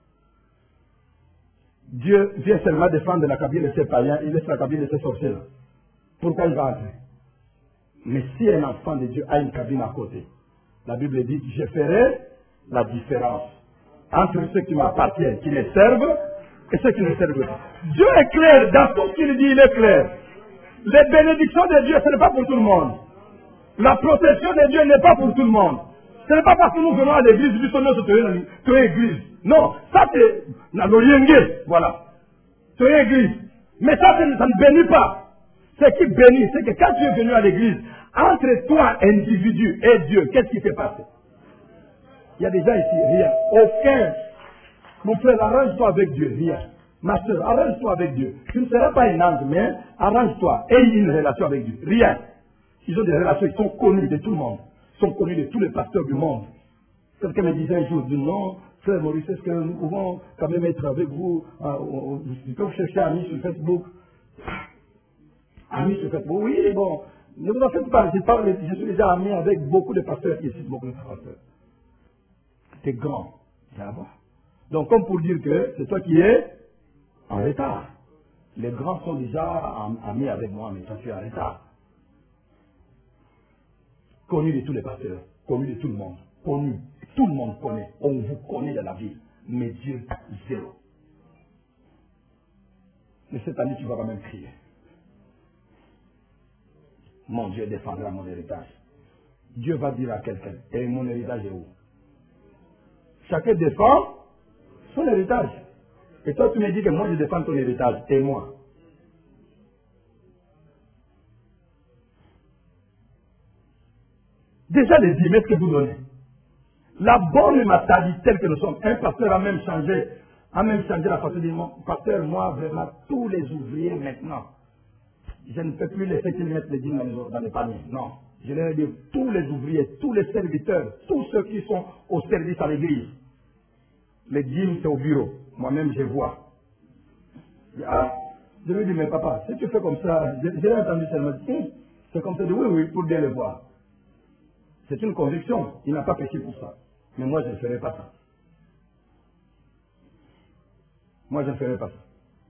Dieu vient seulement défendre la cabine de ses païens, il laisse la cabine de ses sorciers là. Pourquoi il va entrer? Mais si un enfant de Dieu a une cabine à côté, la Bible dit, je ferai la différence entre ceux qui m'appartiennent, qui me servent, et ceux qui ne servent pas. Dieu est clair, dans tout ce qu'il dit, il est clair. Les bénédictions de Dieu, ce n'est pas pour tout le monde. La protection de Dieu n'est pas pour tout le monde. Ce n'est pas parce que nous venons à l'église, du sonneau de tu es église. Non, ça c'est la l'orienté, voilà. Tu es église. Mais ça, ça ne bénit pas. Ce qui bénit, c'est que quand tu es venu à l'église, entre toi, individu, et Dieu, qu'est-ce qui s'est passé? Il y a des gens ici, rien. Aucun. Mon frère, arrange-toi avec Dieu, rien. Ma soeur, arrange-toi avec Dieu. Tu ne seras pas une ange, mais arrange-toi. Aie une relation avec Dieu. Rien. Ils ont des relations, ils sont connus de tout le monde. Ils sont connus de tous les pasteurs du monde. Quelqu'un me disait un jour, dit non, frère Maurice, est-ce que nous pouvons quand même être avec vous? Ils peuvent chercher amis sur Facebook. Amis sur Facebook, oui, bon. Ne vous en faites pas, je, parle, je suis déjà ami avec beaucoup de pasteurs qui citent beaucoup de pasteurs. T'es grand, c'est à voir. Donc, comme pour dire que c'est toi qui es en retard. Les grands sont déjà amis avec moi, mais toi tu es en retard. Connu de tous les pasteurs, connu de tout le monde, connu, tout le monde connaît, on vous connaît de la ville, mais Dieu, zéro. Mais cette année, tu vas quand même crier. Mon Dieu défendra mon héritage. Dieu va dire à quelqu'un, et mon héritage est où? Chacun défend son héritage. Et toi, tu me dis que moi, je défends ton héritage, et moi. Déjà, les dîmes, est-ce que vous donnez? La bonne mentalité telle que nous sommes, un pasteur a même changé, a même changé la façon de dire, pasteur, moi, vraiment, tous les ouvriers maintenant, je ne peux plus laisser qu'ils mettent les dîmes dans les, dans les paniers. Non. Je leur ai dit, tous les ouvriers, tous les serviteurs, tous ceux qui sont au service à l'église, les dîmes, c'est au bureau. Moi-même, je vois. Ah, je lui ai dit, mais papa, si tu fais comme ça, je, je l'ai entendu seulement dire, c'est comme ça, dit, oui, oui, pour bien le voir. C'est une conviction. Il n'a pas péché pour ça. Mais moi, je ne ferai pas ça. Moi, je ne ferai pas ça.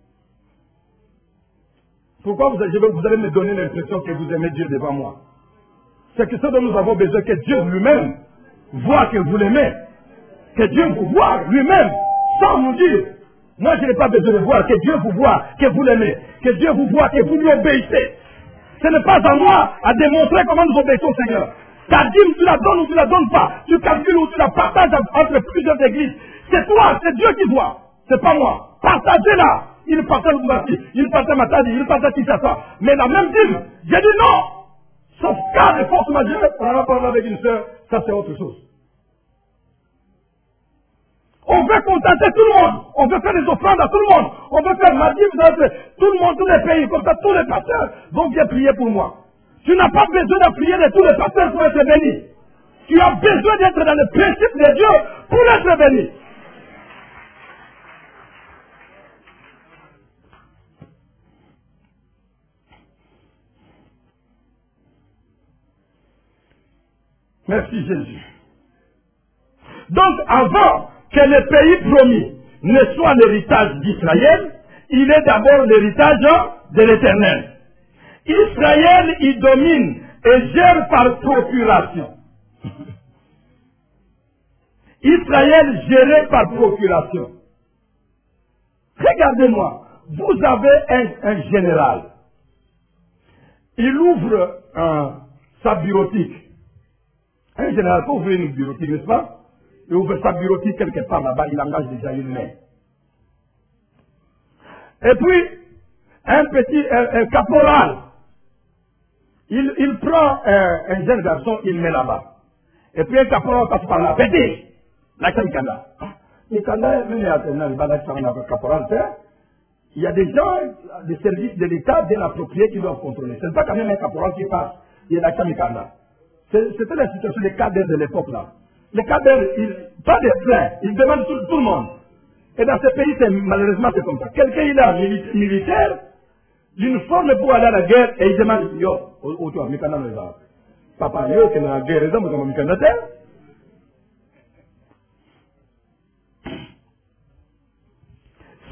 Pourquoi vous allez, vous allez me donner l'impression que vous aimez Dieu devant moi? C'est que ce dont nous avons besoin, que Dieu lui-même voit que vous l'aimez. Que Dieu vous voit lui-même, sans nous dire. Moi, je n'ai pas besoin de voir, que Dieu vous voit, que vous l'aimez. Que Dieu vous voit, que vous lui obéissez. Ce n'est pas à moi à démontrer comment nous obéissons au Seigneur. Ta dîme, tu la donnes ou tu la donnes pas. Tu calcules ou tu la partages entre plusieurs églises. C'est toi, c'est Dieu qui voit. C'est pas moi. Partagez-la. Il partage le Boubati, il partage Matadi, il partage Tissassa. Mais la même dîme, j'ai dit non. Sauf cas de force majeure, on va parler avec une soeur, ça c'est autre chose. On veut contenter tout le monde. On veut faire des offrandes à tout le monde. On veut faire ma dîme dans tout le monde, tous les pays. Comme ça, tous les pasteurs vont bien prier pour moi. Tu n'as pas besoin de prier de tous les pasteurs pour être béni. Tu as besoin d'être dans le principe de Dieu pour être béni. Merci Jésus. Donc avant que le pays promis ne soit l'héritage d'Israël, il est d'abord l'héritage de l'Éternel. Israël y domine et gère par procuration. Israël géré par procuration. Regardez-moi, vous avez un, un général. Il ouvre un, sa bureautique. Un général peut ouvrir une bureautique, n'est-ce pas? Il ouvre sa bureautique quelque part là-bas, il engage déjà une main. Et puis, un petit un, un caporal, il, il prend un, un jeune garçon, il met là-bas. Et puis un caporal passe par là, petit, là, c'est un canard. Le canard, même le caporal, il y a des gens, des services de l'État bien appropriés qui doivent contrôler. Ce n'est pas quand même un caporal qui passe, il y a l'accent Mikanda. C'était la situation des cadres de l'époque là. Les cadres, ils, pas des freins, ils demandent tout, tout le monde. Et dans ce pays, malheureusement, c'est comme ça. Quelqu'un, il est militaire, l'uniforme pour aller à la guerre, et il demande, yo, où tu as Mikanda, papa, yo, qui est dans la guerre, ils ont Mikanda terre.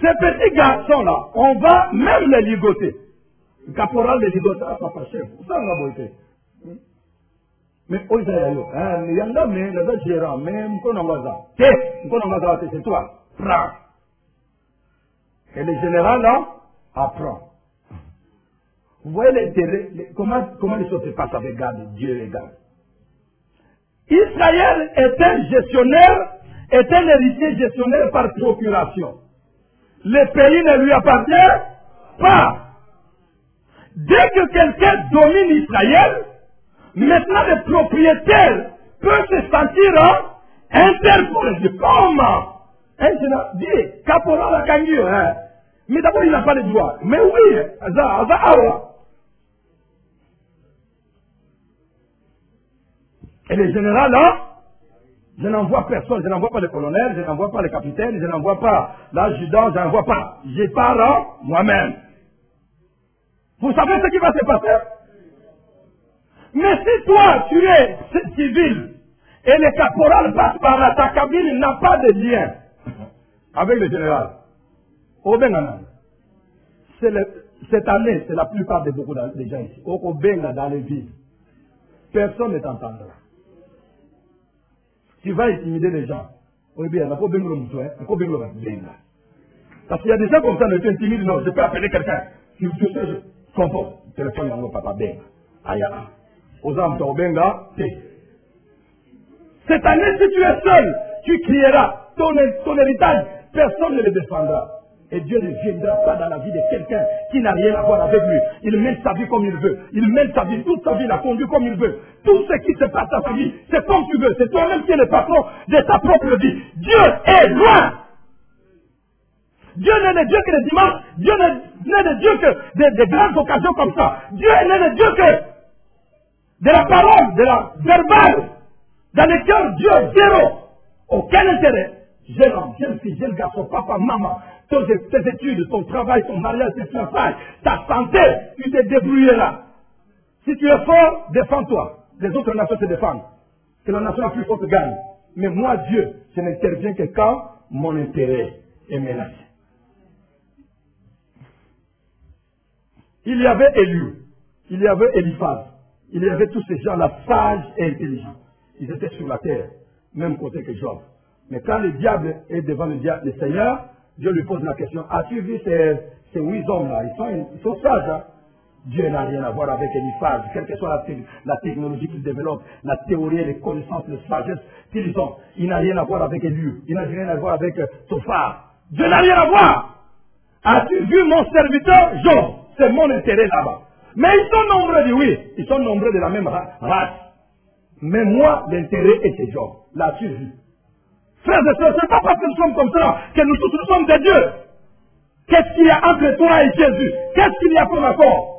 Ces petits garçons-là, on va même les ligoter. Le caporal les ligoter, ça pas chef. Ça, on va boiter. Mais, oh, il y a il y a un mais, le gérant, mais, on va ça. On va ça, c'est toi. Prends. Et le général, là, apprend. Vous voyez l'intérêt, les, comment, comment les choses se passent avec God, Dieu et God. Israël est un gestionnaire, est un héritier gestionnaire par procuration. Le pays ne lui appartient pas. Dès que quelqu'un domine Israël, maintenant le propriétaire peut se sentir hein, interpellé. Comment? Un général dit, caporal a gagné, hein. Mais d'abord il n'a pas le droit. Mais oui, ça, ça, ça. Et les généraux là, je n'envoie personne, je n'envoie pas le colonel, je n'envoie pas le capitaine, je n'envoie pas l'adjudant, je n'envoie pas. Je pars hein, moi-même. Vous savez ce qui va se passer? Mais si toi, tu es civil, et le caporal passe par là, ta cabine n'a pas de lien avec le général. Au Benganan. Cette année, c'est la plupart de beaucoup de gens ici. Au Benga dans les villes. Personne ne t'entendra. Tu vas intimider les gens. Parce qu'il y a des gens comme ça, ne t'intimident, non, je peux appeler quelqu'un. Si tu sais, je comprends. Téléphone, il y a papa Benga. Aya. Aux âmes, au Benga, cette année, si tu es seul, tu crieras. Ton, ton héritage, personne ne le défendra. Et Dieu ne viendra pas dans la vie de quelqu'un qui n'a rien à voir avec lui. Il mène sa vie comme il veut. Il mène sa vie, toute sa vie, la conduit comme il veut. Tout ce qui se passe dans sa vie, c'est comme tu veux. C'est toi-même qui es le patron de ta propre vie. Dieu est loin. Dieu n'est le Dieu que le dimanche. Dieu n'est le Dieu que de, de grandes occasions comme ça. Dieu n'est le Dieu que de la parole, de la verbale. Dans le cœur, Dieu est zéro. Aucun intérêt. Jeune homme, jeune fille, jeune garçon, papa, maman, tes études, ton travail, ton mariage, tes fiançailles, ta santé, tu t'es débrouillé là. Si tu es fort, défends-toi. Les autres nations se défendent. Que la nation la plus forte gagne. Mais moi, Dieu, je n'interviens que quand mon intérêt est menacé. Il y avait Élu, il y avait Eliphaz, il y avait tous ces gens-là sages et intelligents. Ils étaient sur la terre, même côté que Job. Mais quand le diable est devant le, diable, le Seigneur, Dieu lui pose la question, as-tu vu ces, ces huit hommes-là? Ils sont, ils sont sages. Hein? Dieu n'a rien à voir avec Eliphaz, quelle que soit la, la technologie qu'ils développent, la théorie, les connaissances, les sagesses qu'ils ont. Il n'a rien à voir avec Élu, il n'a rien à voir avec euh, Sophar. Dieu n'a rien à voir. As-tu vu mon serviteur Job? C'est mon intérêt là-bas. Mais ils sont nombreux, dit oui, ils sont nombreux de la même race. Mais moi, l'intérêt est chez Job. L'as-tu vu? Frères et sœurs, c'est pas parce que nous sommes comme ça que nous tous nous sommes des dieux. Qu'est-ce qu'il y a entre toi et Jésus? Qu'est-ce qu'il y a comme accord?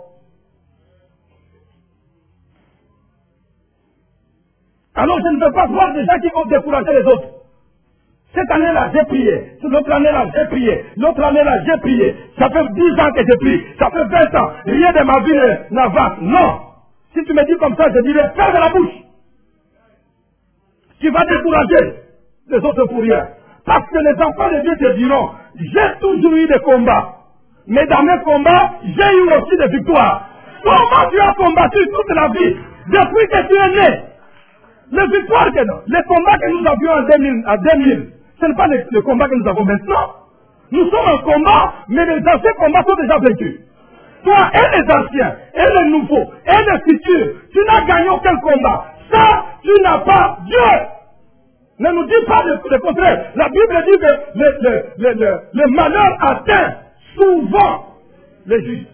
Alors je ne veux pas voir des gens qui vont décourager les autres. Cette année-là, j'ai prié. L'autre année-là, j'ai prié. L'autre année-là, j'ai prié. Ça fait dix ans que j'ai prié. Ça fait vingt ans. Rien de ma vie n'avance. Non. Si tu me dis comme ça, je dirais, ferme la bouche. Tu vas décourager les autres pour rien. Parce que les enfants de Dieu te diront, j'ai toujours eu des combats. Mais dans mes combats, j'ai eu aussi des victoires. Comment tu as combattu toute la vie depuis que tu es né? Les victoires que nous, les combats que nous avions en deux mille, en deux mille, ce n'est pas le, le combat que nous avons maintenant. Nous sommes en combat, mais les anciens combats sont déjà vaincus. Toi et les anciens, et les nouveaux, et les futurs, tu n'as gagné aucun combat. Ça, tu n'as pas Dieu. Ne nous dis pas le, le contraire. La Bible dit que le, le, le, le, le malheur atteint souvent les justes.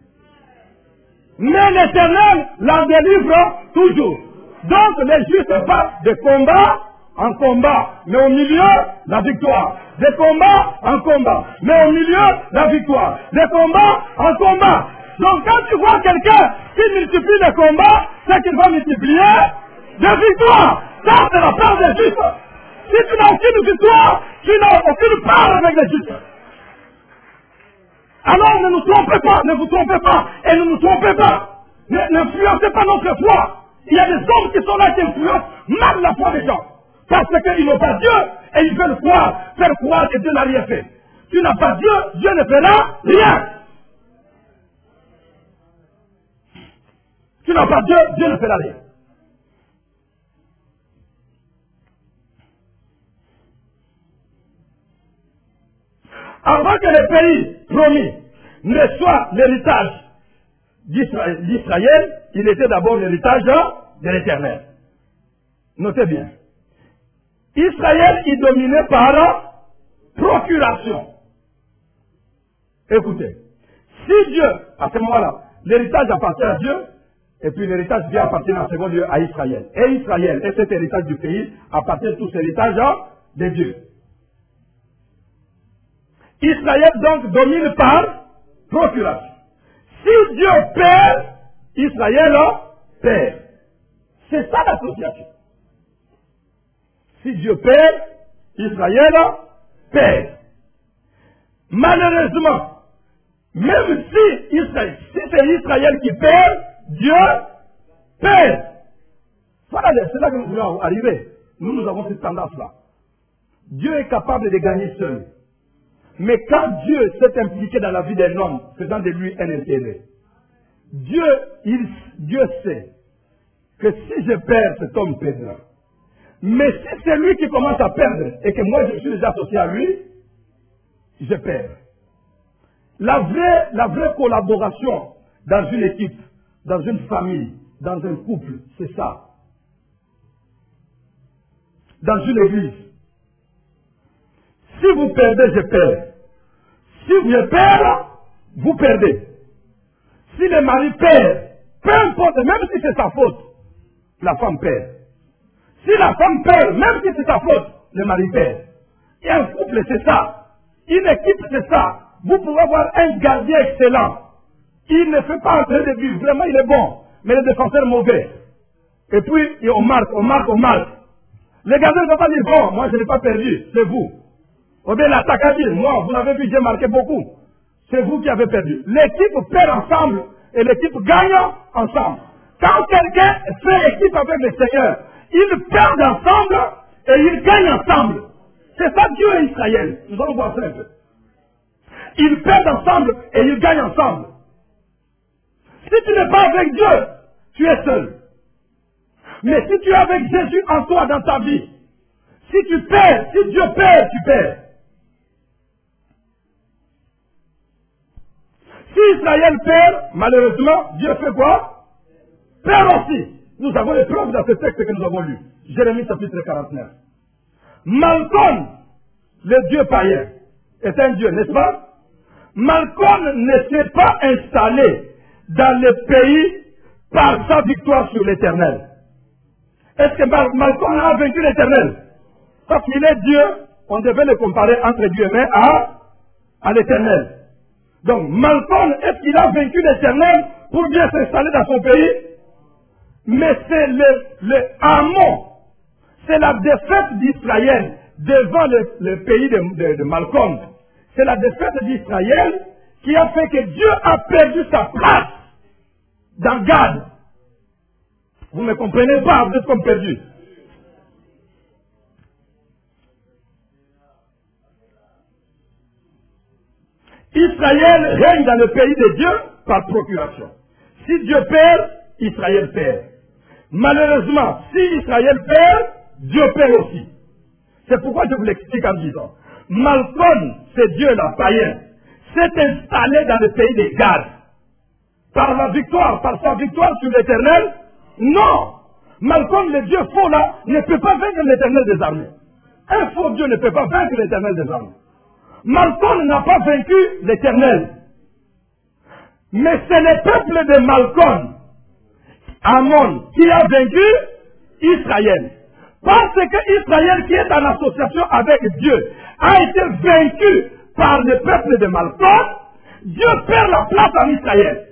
Mais l'Éternel la délivre toujours. Donc les justes passent de combat en combat, mais au milieu, la victoire. De combat en combat, mais au milieu, la victoire. De combat en combat. Donc quand tu vois quelqu'un qui multiplie les combats, c'est qu'il va multiplier des victoires. Ça, c'est la part des justes. Si tu n'as aucune victoire, tu n'as aucune part avec les justes. Alors ne nous trompez pas, ne vous trompez pas, et ne nous trompez pas. N'influencez pas notre foi. Il y a des hommes qui sont là qui influencent mal la foi des gens. Parce qu'ils n'ont pas Dieu et ils veulent croire, faire croire que Dieu n'a rien fait. Tu n'as pas Dieu, Dieu ne fera rien. Tu n'as pas Dieu, Dieu ne fera rien. Avant que le pays promis ne soit l'héritage d'Israël, il était d'abord l'héritage de l'Éternel. Notez bien. Israël est dominé par procuration. Écoutez, si Dieu, à ce moment-là, l'héritage appartient à Dieu, et puis l'héritage vient appartenir en second lieu à Israël. Et Israël et cet héritage du pays appartiennent tous l'héritage de Dieu. Israël donc domine par procuration. Si Dieu perd, Israël perd. C'est ça l'association. Si Dieu perd, Israël perd. Malheureusement, même si, Israël, si c'est Israël qui perd, Dieu perd. Voilà, c'est là que nous voulons arriver. Nous, nous avons cette tendance-là. Dieu est capable de gagner seul. Mais quand Dieu s'est impliqué dans la vie d'un homme, faisant de lui un intérêt, Dieu, il, Dieu sait que si je perds, cet homme perdra. Mais si c'est lui qui commence à perdre et que moi je suis déjà associé à lui, je perds. La vraie, la vraie collaboration dans une équipe, dans une famille, dans un couple, c'est ça. Dans une église. Si vous perdez, je perds. Si je perds, vous perdez. Si le mari perd, peu importe, même si c'est sa faute, la femme perd. Si la femme perd, même si c'est sa faute, le mari perd. Et un couple, c'est ça. Une équipe, c'est ça. Vous pouvez avoir un gardien excellent. Il ne fait pas entrer de but. Vraiment, il est bon. Mais le défenseur mauvais. Et puis, on marque, on marque, on marque. Le gardien ne va pas dire, bon, moi je n'ai pas perdu, c'est vous. Ou bien l'attaquant dit, moi, vous l'avez vu, j'ai marqué beaucoup. C'est vous qui avez perdu. L'équipe perd ensemble et l'équipe gagne ensemble. Quand quelqu'un fait équipe avec le Seigneur, ils perdent ensemble et ils gagnent ensemble. C'est ça Dieu et Israël. Nous allons voir ça un peu. Ils perdent ensemble et ils gagnent ensemble. Si tu n'es pas avec Dieu, tu es seul. Mais si tu es avec Jésus en toi dans ta vie, si tu perds, si Dieu perd, tu perds. Si Israël perd, malheureusement, Dieu fait quoi? Perd aussi. Nous avons les preuves dans ce texte que nous avons lu. Jérémie chapitre quarante-neuf. Malcolm, le dieu païen, est un dieu, n'est-ce pas? Malcolm ne s'est pas installé dans le pays par sa victoire sur l'Éternel. Est-ce que Mal Malcolm a vaincu l'Éternel? Parce qu'il est Dieu, on devait le comparer entre Dieu et à, à l'Éternel. Donc Malcolm, est-ce qu'il a vaincu l'Éternel pour bien s'installer dans son pays? Mais c'est le, le Hamon, c'est la défaite d'Israël devant le, le pays de, de, de Malcolm. C'est la défaite d'Israël qui a fait que Dieu a perdu sa place dans Gad. Vous ne me comprenez pas, vous êtes comme perdu. Israël règne dans le pays de Dieu par procuration. Si Dieu perd, Israël perd. Malheureusement, si Israël perd, Dieu perd aussi. C'est pourquoi je vous l'explique en disant, Malcolm, c'est Dieu là, païen, s'est installé dans le pays de Gad. Par la victoire, par sa victoire sur l'Éternel? Non! Malcolm, le Dieu faux là, ne peut pas vaincre l'Éternel des armées. Un faux Dieu ne peut pas vaincre l'Éternel des armées. Malcolm n'a pas vaincu l'Éternel. Mais c'est le peuple de Malcolm, Amon, qui a vaincu Israël. Parce que Israël, qui est en association avec Dieu, a été vaincu par le peuple de Malcolm, Dieu perd la place en Israël.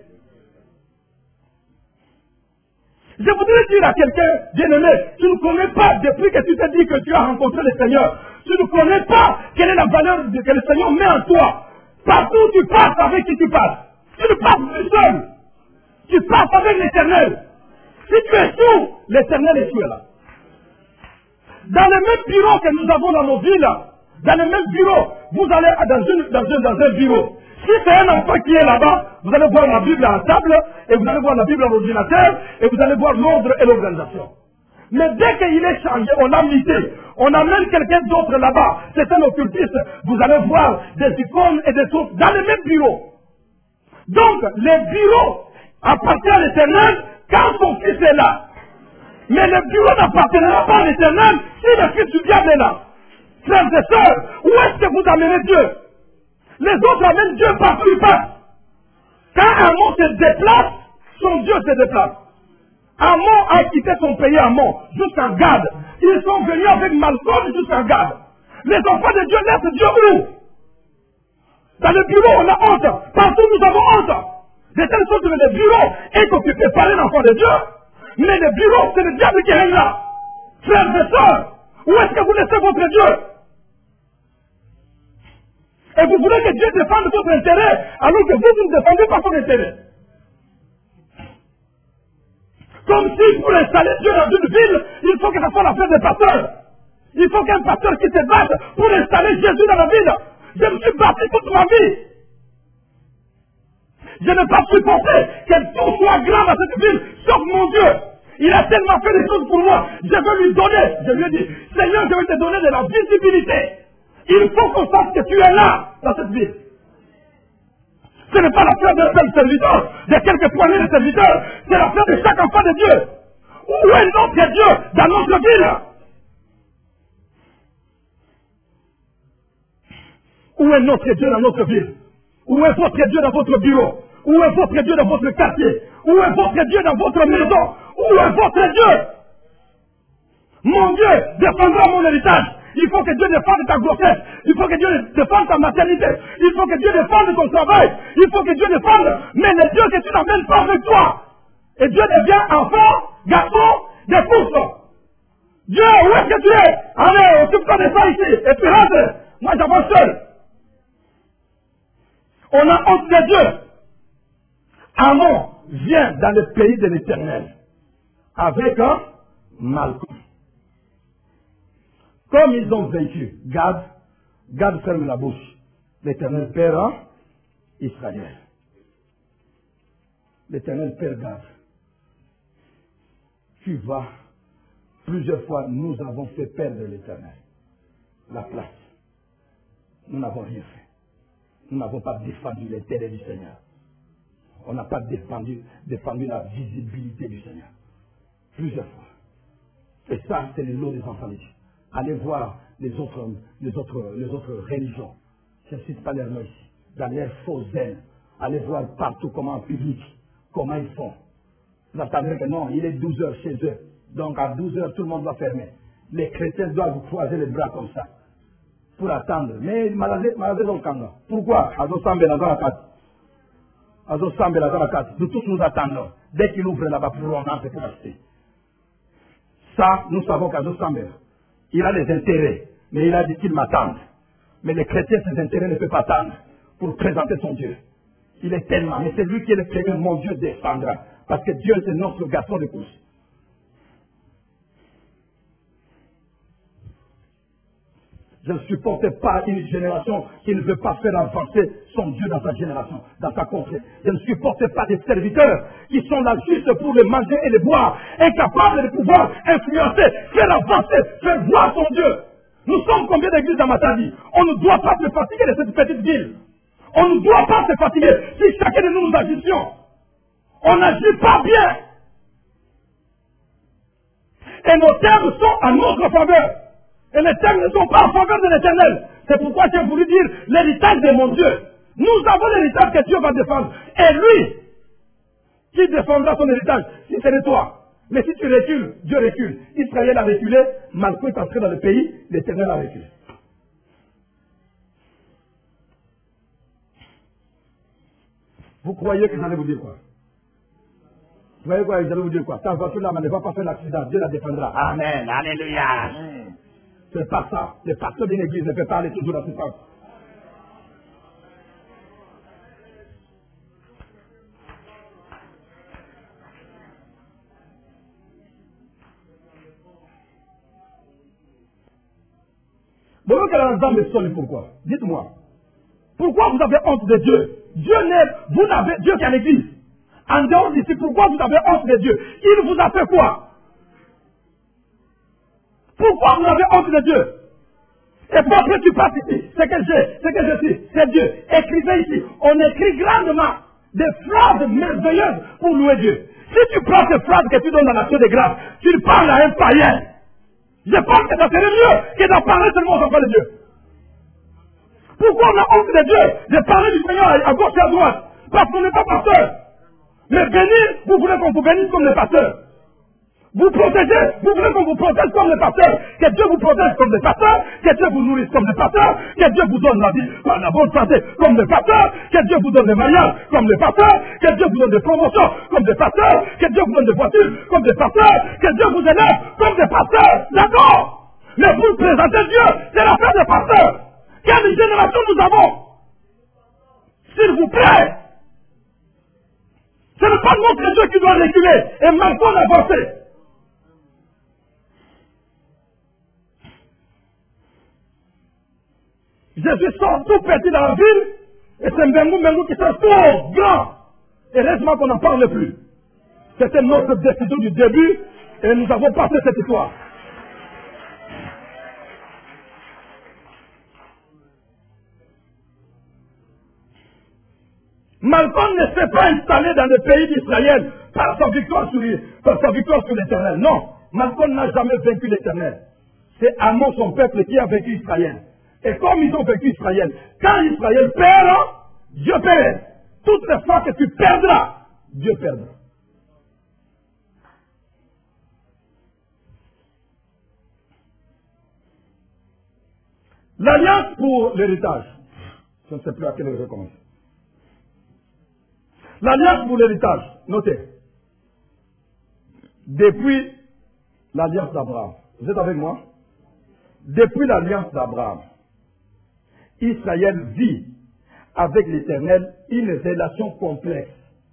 Je voudrais dire à quelqu'un, bien-aimé, tu ne connais pas, depuis que tu t'es dit que tu as rencontré le Seigneur, tu ne connais pas quelle est la valeur que le Seigneur met en toi. Partout où tu passes, avec qui tu passes. Tu ne passes plus seul. Tu passes avec l'Éternel. Si tu es sourd, l'Éternel est là. Dans le même bureau que nous avons dans nos villes, Dans le même bureau, vous allez dans, une, dans, un, dans un bureau. Si c'est un enfant qui est là-bas, vous allez voir la Bible à la table, et vous allez voir la Bible à l'ordinateur, et vous allez voir l'ordre et l'organisation. Mais dès qu'il est changé, on l'a mité, on amène quelqu'un d'autre là-bas, c'est un occultiste, vous allez voir des icônes et des trucs dans le même bureau. Donc, les bureaux appartiennent à l'Éternel quand son fils est là. Mais le bureau n'appartiendra pas à l'Éternel si le fils du diable est là. Frères et sœurs, où est-ce que vous amenez Dieu? Les autres amènent Dieu partout ils passent. Quand un mot se déplace, son Dieu se déplace. Amon a quitté son pays Amon jusqu'à Gad. Ils sont venus avec Malcolm jusqu'à Gad. Les enfants de Dieu laissent Dieu où? Dans le bureau, on a honte. Partout, nous avons honte. De telle sorte que le bureau est occupé par un enfant de Dieu. Mais le bureau, c'est le diable qui est là. Frères et sœurs, où est-ce que vous laissez votre Dieu? Et vous voulez que Dieu défende votre intérêt, alors que vous, vous ne défendez pas son intérêt. Comme si pour installer Dieu dans une ville, il faut que ça soit l'affaire des pasteurs. Il faut qu'un pasteur qui se batte pour installer Jésus dans la ville. Je me suis battu toute ma vie. Je n'ai pas supporté que tout soit grand dans cette ville, sauf mon Dieu. Il a tellement fait des choses pour moi. Je veux lui donner. Je lui ai dit, Seigneur, je vais te donner de la visibilité. Il faut qu'on sache que tu es là, dans cette ville. Ce n'est pas l'affaire d'un seul serviteur, de quelques poignées de serviteurs. C'est l'affaire de chaque enfant de Dieu. Où est notre Dieu dans notre ville? Où est notre Dieu dans notre ville? Où est votre Dieu dans votre bureau? Où est votre Dieu dans votre quartier? Où est votre Dieu dans votre maison? Où est votre Dieu? Mon Dieu défendra mon héritage. Il faut que Dieu défende ta grossesse. Il faut que Dieu défende ta maternité. Il faut que Dieu défende ton travail. Il faut que Dieu défende. Mais le Dieu que tu n'emmènes pas avec toi. Et Dieu devient enfant, garçon, des pouces. Dieu, où est-ce que tu es? Allez, occupe-toi de ça ici. Et puis rentre. Moi, j'avance seul. On a honte de Dieu. Amon vient dans le pays de l'Éternel avec un Malcolm. Comme ils ont vaincu Gad, Gad ferme la bouche. L'Éternel perd en Israël. L'Éternel perd Gad. Tu vas, plusieurs fois nous avons fait perdre l'Éternel la place. Nous n'avons rien fait. Nous n'avons pas défendu l'intérêt du Seigneur. On n'a pas défendu, défendu la visibilité du Seigneur. Plusieurs fois. Et ça, c'est le lot des enfants de Dieu. Allez voir les autres, les autres, les autres religions. Je ne cite pas leur nom ici. Dans leur faux zèle. Allez voir partout comment en public, comment ils font. Vous attendrez que non, il est douze heures chez eux. Donc à douze heures, tout le monde va fermer. Les chrétiens doivent vous croiser les bras comme ça. Pour attendre. Mais malade, malade dans le Kanga. Pourquoi? Azo Sambe la dans la carte. Azo Sambe la dans la carte. Nous tous nous attendons. Dès qu'il ouvre là-bas pour rentrer pour acheter. Ça, nous savons qu'Azo Sambe, il a des intérêts. Mais il a dit qu'il m'attende. Mais les chrétiens, ses intérêts ne peuvent pas attendre pour présenter son Dieu. Il est tellement. Mais c'est lui qui est le premier. Mon Dieu défendra. Parce que Dieu, c'est notre garçon de course. Je ne supporte pas une génération qui ne veut pas faire avancer son Dieu dans sa génération, dans sa contrée. Je ne supporte pas des serviteurs qui sont là juste pour le manger et le boire, incapables de pouvoir influencer, faire avancer, faire voir son Dieu. Nous sommes combien d'églises dans Matadi? On ne doit pas se fatiguer de cette petite ville. On ne doit pas se fatiguer. Si chacun de nous nous agissions, on n'agit pas bien. Et nos termes sont à notre faveur. Et les termes ne sont pas en faveur de l'Éternel. C'est pourquoi j'ai voulu dire l'héritage de mon Dieu. Nous avons l'héritage que Dieu va défendre. Et lui, qui défendra son héritage, si c'est de toi. Mais si tu recules, Dieu recule. Israël a reculé, Malchut est entré dans le pays, l'Éternel a reculé. Vous croyez que j'allais vous dire quoi? Vous voyez quoi, j'allais vous dire quoi? Ta voiture là, ne va pas faire l'accident, Dieu la défendra. Amen, alléluia. Amen. C'est pas ça. Le pasteur d'une église ne peut pas aller toujours dans ce sens. Vous voyez que l'ensemble est seul, pourquoi? Dites-moi. Pourquoi vous avez honte de Dieu? Dieu n'est, vous n'avez Dieu qu'à l'église. En dehors d'ici, pourquoi vous avez honte de Dieu? Il vous a fait quoi? Pourquoi vous avez honte de Dieu? Et puis après tu passes ici, c'est que j'ai, c'est que je suis, c'est Dieu. Écrivez ici, on écrit grandement des phrases merveilleuses pour louer Dieu. Si tu prends ces phrases que tu donnes dans l'action de grâce, tu parles à un païen. Je pense que ça serait mieux que d'en parler seulement aux enfants de Dieu. Pourquoi on a honte de Dieu de parler du Seigneur à gauche et à droite? Parce qu'on n'est pas pasteur. Mais bénir, vous voulez qu'on vous bénisse comme les pasteurs. Vous protégez, vous voulez qu'on vous protège comme les pasteurs. Que Dieu vous protège comme les pasteurs. Que Dieu vous nourrisse comme les pasteurs. Que Dieu vous donne la vie, la bonne santé comme les pasteurs. Que Dieu vous donne des mariages comme les pasteurs. Que Dieu vous donne des promotions comme des pasteurs. Que Dieu vous donne des voitures comme des pasteurs. Que Dieu vous élève comme des pasteurs. D'accord. Mais pour présenter Dieu, c'est l'affaire des pasteurs. Quelle génération nous avons? S'il vous plaît. Ce n'est pas notre Dieu qui doit reculer et maintenant avancer. Je suis sorti tout petit dans la ville et c'est Mbengou Mbengou qui sont trop grand. Et heureusement qu'on n'en parle plus. C'était notre décision du début et nous avons passé cette histoire. Malcolm ne s'est pas installé dans le pays d'Israël par sa victoire sur, par sa victoire sur l'Éternel. Non, Malcolm n'a jamais vaincu l'Éternel. C'est Amon, son peuple, qui a vaincu Israël. Et comme ils ont vaincu Israël, quand Israël perd, Dieu perd. Toutes les fois que tu perdras, Dieu perdra. L'alliance pour l'héritage. Je ne sais plus à quelle heure je commence. L'alliance pour l'héritage, notez. Depuis l'alliance d'Abraham, vous êtes avec moi? Depuis l'alliance d'Abraham, Israël vit avec l'Éternel une relation complexe.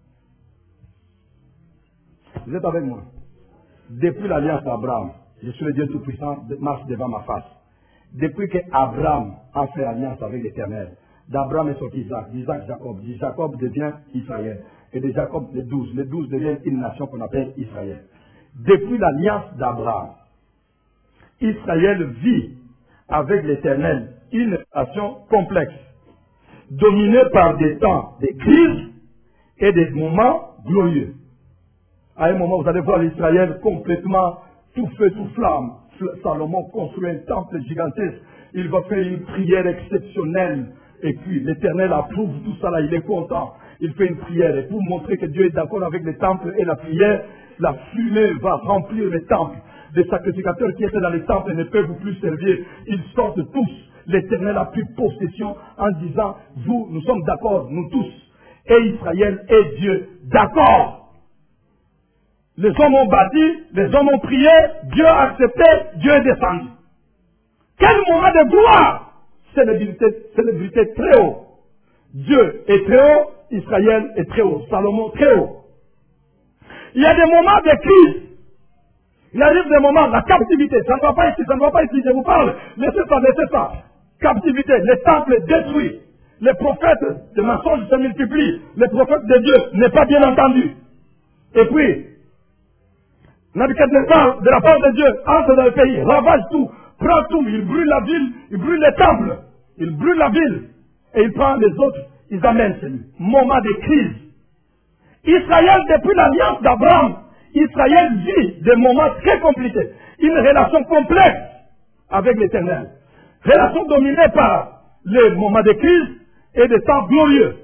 Vous êtes avec moi? Depuis l'alliance d'Abraham, je suis le Dieu Tout-Puissant, marche devant ma face. Depuis que Abraham a fait alliance avec l'Éternel, d'Abraham est sorti Isaac, d'Isaac Jacob, Jacob devient Israël, et de Jacob les douze, les douze deviennent une nation qu'on appelle Israël. Depuis l'alliance d'Abraham, Israël vit avec l'Éternel une nation complexe, dominée par des temps de crise et des moments glorieux. À un moment, vous allez voir l'Israël complètement tout feu, tout flamme. Salomon construit un temple gigantesque. Il va faire une prière exceptionnelle. Et puis l'Éternel approuve tout ça là, il est content. Il fait une prière. Et pour montrer que Dieu est d'accord avec les temples et la prière, la fumée va remplir les temples. Les sacrificateurs qui étaient dans les temples ne peuvent plus servir. Ils sortent tous. L'Éternel a pris possession en disant, vous, nous sommes d'accord, nous tous. Et Israël et Dieu, d'accord. Les hommes ont bâti, les hommes ont prié, Dieu a accepté, Dieu est descendu. Quel moment de gloire! Célébrité très haut. Dieu est très haut, Israël est très haut, Salomon très haut. Il y a des moments de crise. Il arrive des moments, la captivité, ça ne va pas ici, ça ne va pas ici, je vous parle. Laissez ça, laissez ça. Captivité, les temples détruits. Les prophètes de mensonges se multiplient. Les prophètes de Dieu n'est pas bien entendu. Et puis, Nabuchodonosor, de la part de Dieu, entre dans le pays, ravage tout, prend tout, il brûle la ville, il brûle les temples, il brûle la ville, et il prend les autres, ils amènent celui. Moment de crise. Israël, depuis l'alliance d'Abraham, Israël vit des moments très compliqués. Une relation complexe avec l'Éternel. Relation dominée par les moments de crise et des temps glorieux.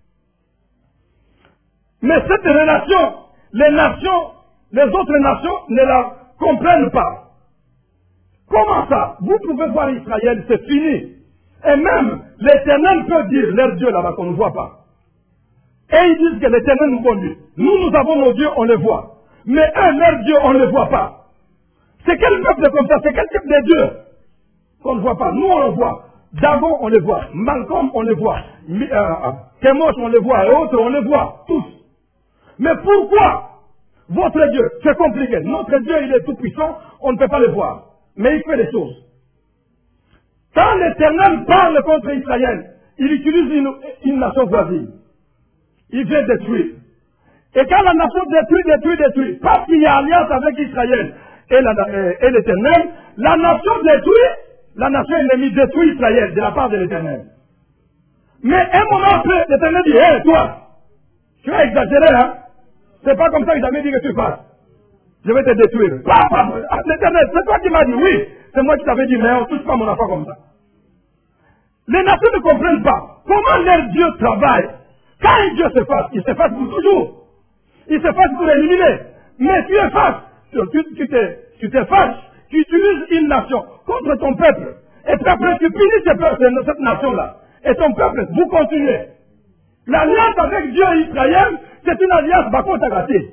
Mais cette relation, les nations, les autres nations ne la comprennent pas. Comment ça? Vous pouvez voir Israël, c'est fini. Et même l'Éternel peut dire, leur Dieu là-bas qu'on ne voit pas. Et ils disent que l'Éternel nous conduit. Nous, nous avons nos dieux, on les voit. Mais eux, leur Dieu, on ne les voit pas. C'est quel peuple comme ça? C'est quel type de Dieu qu'on ne voit pas? Nous, on le voit. Dagon, on les voit. Malcolm, on les voit. Euh, Kemosh, on les voit. Et autres, on les voit. Tous. Mais pourquoi votre Dieu? C'est compliqué. Notre Dieu, il est tout puissant. On ne peut pas le voir. Mais il fait les choses. Quand l'Éternel parle contre Israël, il utilise une, une nation voisine. Il vient détruire. Et quand la nation détruit, détruit, détruit, parce qu'il y a alliance avec Israël et, et l'Éternel, la nation détruit, la nation ennemie détruit Israël de la part de l'Éternel. Mais un moment après, l'Éternel dit, hé, hey, toi, tu as exagéré, hein? C'est pas comme ça que j'avais dit que tu fasses. Je vais te détruire. L'Éternel, c'est toi qui m'as dit, oui, c'est moi qui t'avais dit, mais on ne touche pas mon affaire comme ça. Les nations ne comprennent pas comment leur Dieu travaille. Quand un Dieu s'efface, il s'efface pour toujours. Il s'efface pour éliminer. Mais tu effaces, tu, tu, tu, te, tu t'effaces, tu utilises une nation contre ton peuple. Et puis après, tu punis cette, cette nation-là. Et ton peuple, vous continuez. L'alliance avec Dieu et Israël, c'est une alliance Bako-Tagaté.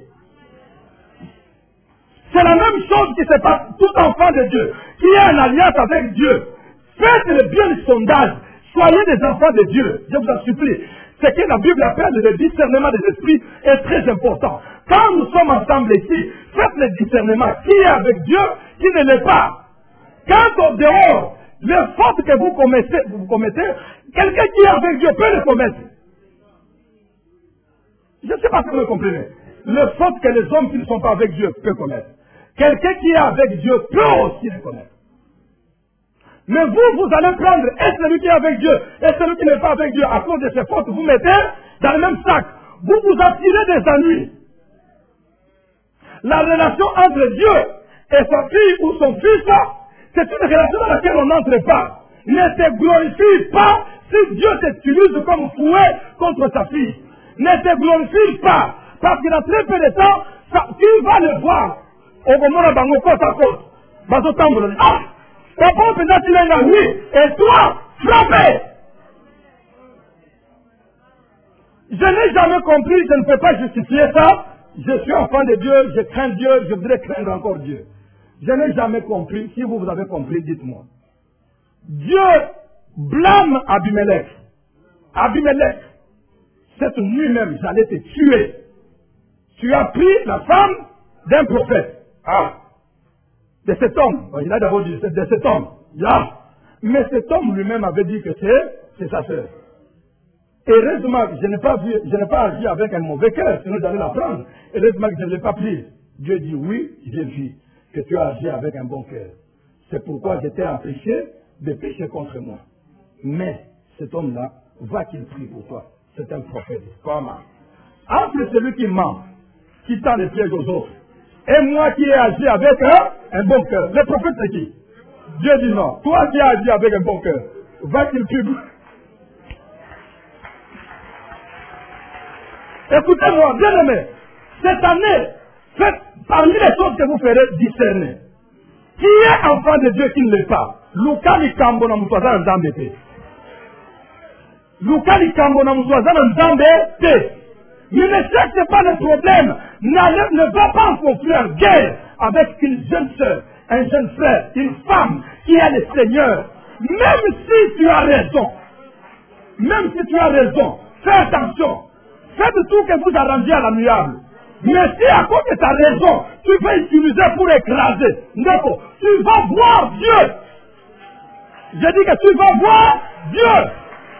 C'est la même chose qui se passe, tout enfant de Dieu, qui a une alliance avec Dieu. Faites le bien le sondage. Soyez des enfants de Dieu. Je vous en supplie. Ce que la Bible appelle le discernement des esprits est très important. Quand nous sommes ensemble ici, faites le discernement. Qui est avec Dieu, qui ne l'est pas. Quand au dehors, les fautes que vous commettez, vous commettez, quelqu'un qui est avec Dieu peut les commettre. Je ne sais pas si vous me comprenez. Les fautes que les hommes qui ne sont pas avec Dieu peuvent commettre. Quelqu'un qui est avec Dieu peut aussi les commettre. Mais vous, vous allez prendre et celui qui est avec Dieu et celui qui n'est pas avec Dieu à cause de ses fautes, vous mettez dans le même sac. Vous vous attirez des ennuis. La relation entre Dieu et sa fille ou son fils, c'est une relation dans laquelle on n'entre pas. Ne te glorifie pas si Dieu t'utilise comme fouet contre sa fille. Ne te glorifie pas. Parce que dans très peu de temps, ça, tu vas le voir. Au moment où on côte à côte, bazo tambour, ah, papa peut-être il est là, oui, et toi, frappez. Je n'ai jamais compris, je ne peux pas justifier ça. Je suis enfant de Dieu, je crains Dieu, je voudrais craindre encore Dieu. Je n'ai jamais compris. Si vous, vous avez compris, dites-moi. Dieu blâme Abimelech. Abimelech, cette nuit même, j'allais te tuer. Tu as pris la femme d'un prophète. Ah, de cet homme. Il a d'abord dit, c'est de cet homme. Yeah. Mais cet homme lui-même avait dit que c'est, c'est sa sœur. Heureusement, je n'ai pas vu, je n'ai pas agi avec un mauvais cœur, sinon j'allais la prendre. Heureusement que je ne l'ai pas prise. Dieu dit, oui, j'ai vu que tu as agi avec un bon cœur. C'est pourquoi j'étais empêché de pécher contre moi. Mais cet homme-là, va qu'il prie pour toi. C'est un prophète. Comment? Entre celui qui ment, qui tend les pièges aux autres, et moi qui ai agi avec un, un bon cœur. Le prophète c'est qui? Dieu dit non. Toi qui as agi avec un bon cœur, va qu'il prie. Écoutez-moi, bien aimé, cette année, faites parmi les choses que vous ferez discerner. Qui est enfant de Dieu qui ne l'est pas? Luka likambo na mutwazana nzambe te. Luka likambo na mutwazana nzambe te. Mais ne cherchez pas le problème. Ne, ne va pas en conflit en guerre avec une jeune soeur, un jeune frère, une femme qui a le Seigneur. Même si tu as raison, même si tu as raison, fais attention. Faites tout que vous arrangez à l'amiable. Mais si à cause de ta raison, tu vas utiliser pour écraser, non, tu vas voir Dieu. Je dis que tu vas voir Dieu.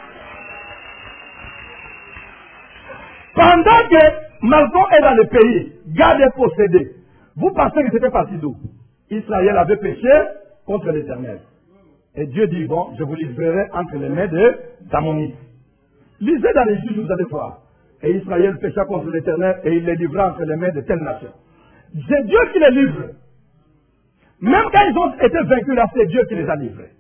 Pendant que Malcolm est dans le pays, Gad est possédé. Vous pensez que c'était parti d'où? Israël avait péché contre l'Éternel. Et Dieu dit, bon, je vous livrerai entre les mains de d'Ammonites. Lisez dans les juges, vous allez voir. Et Israël pécha contre l'Éternel et il les livra entre les mains de telle nation. C'est Dieu qui les livre. Même quand ils ont été vaincus là, c'est Dieu qui les a livrés.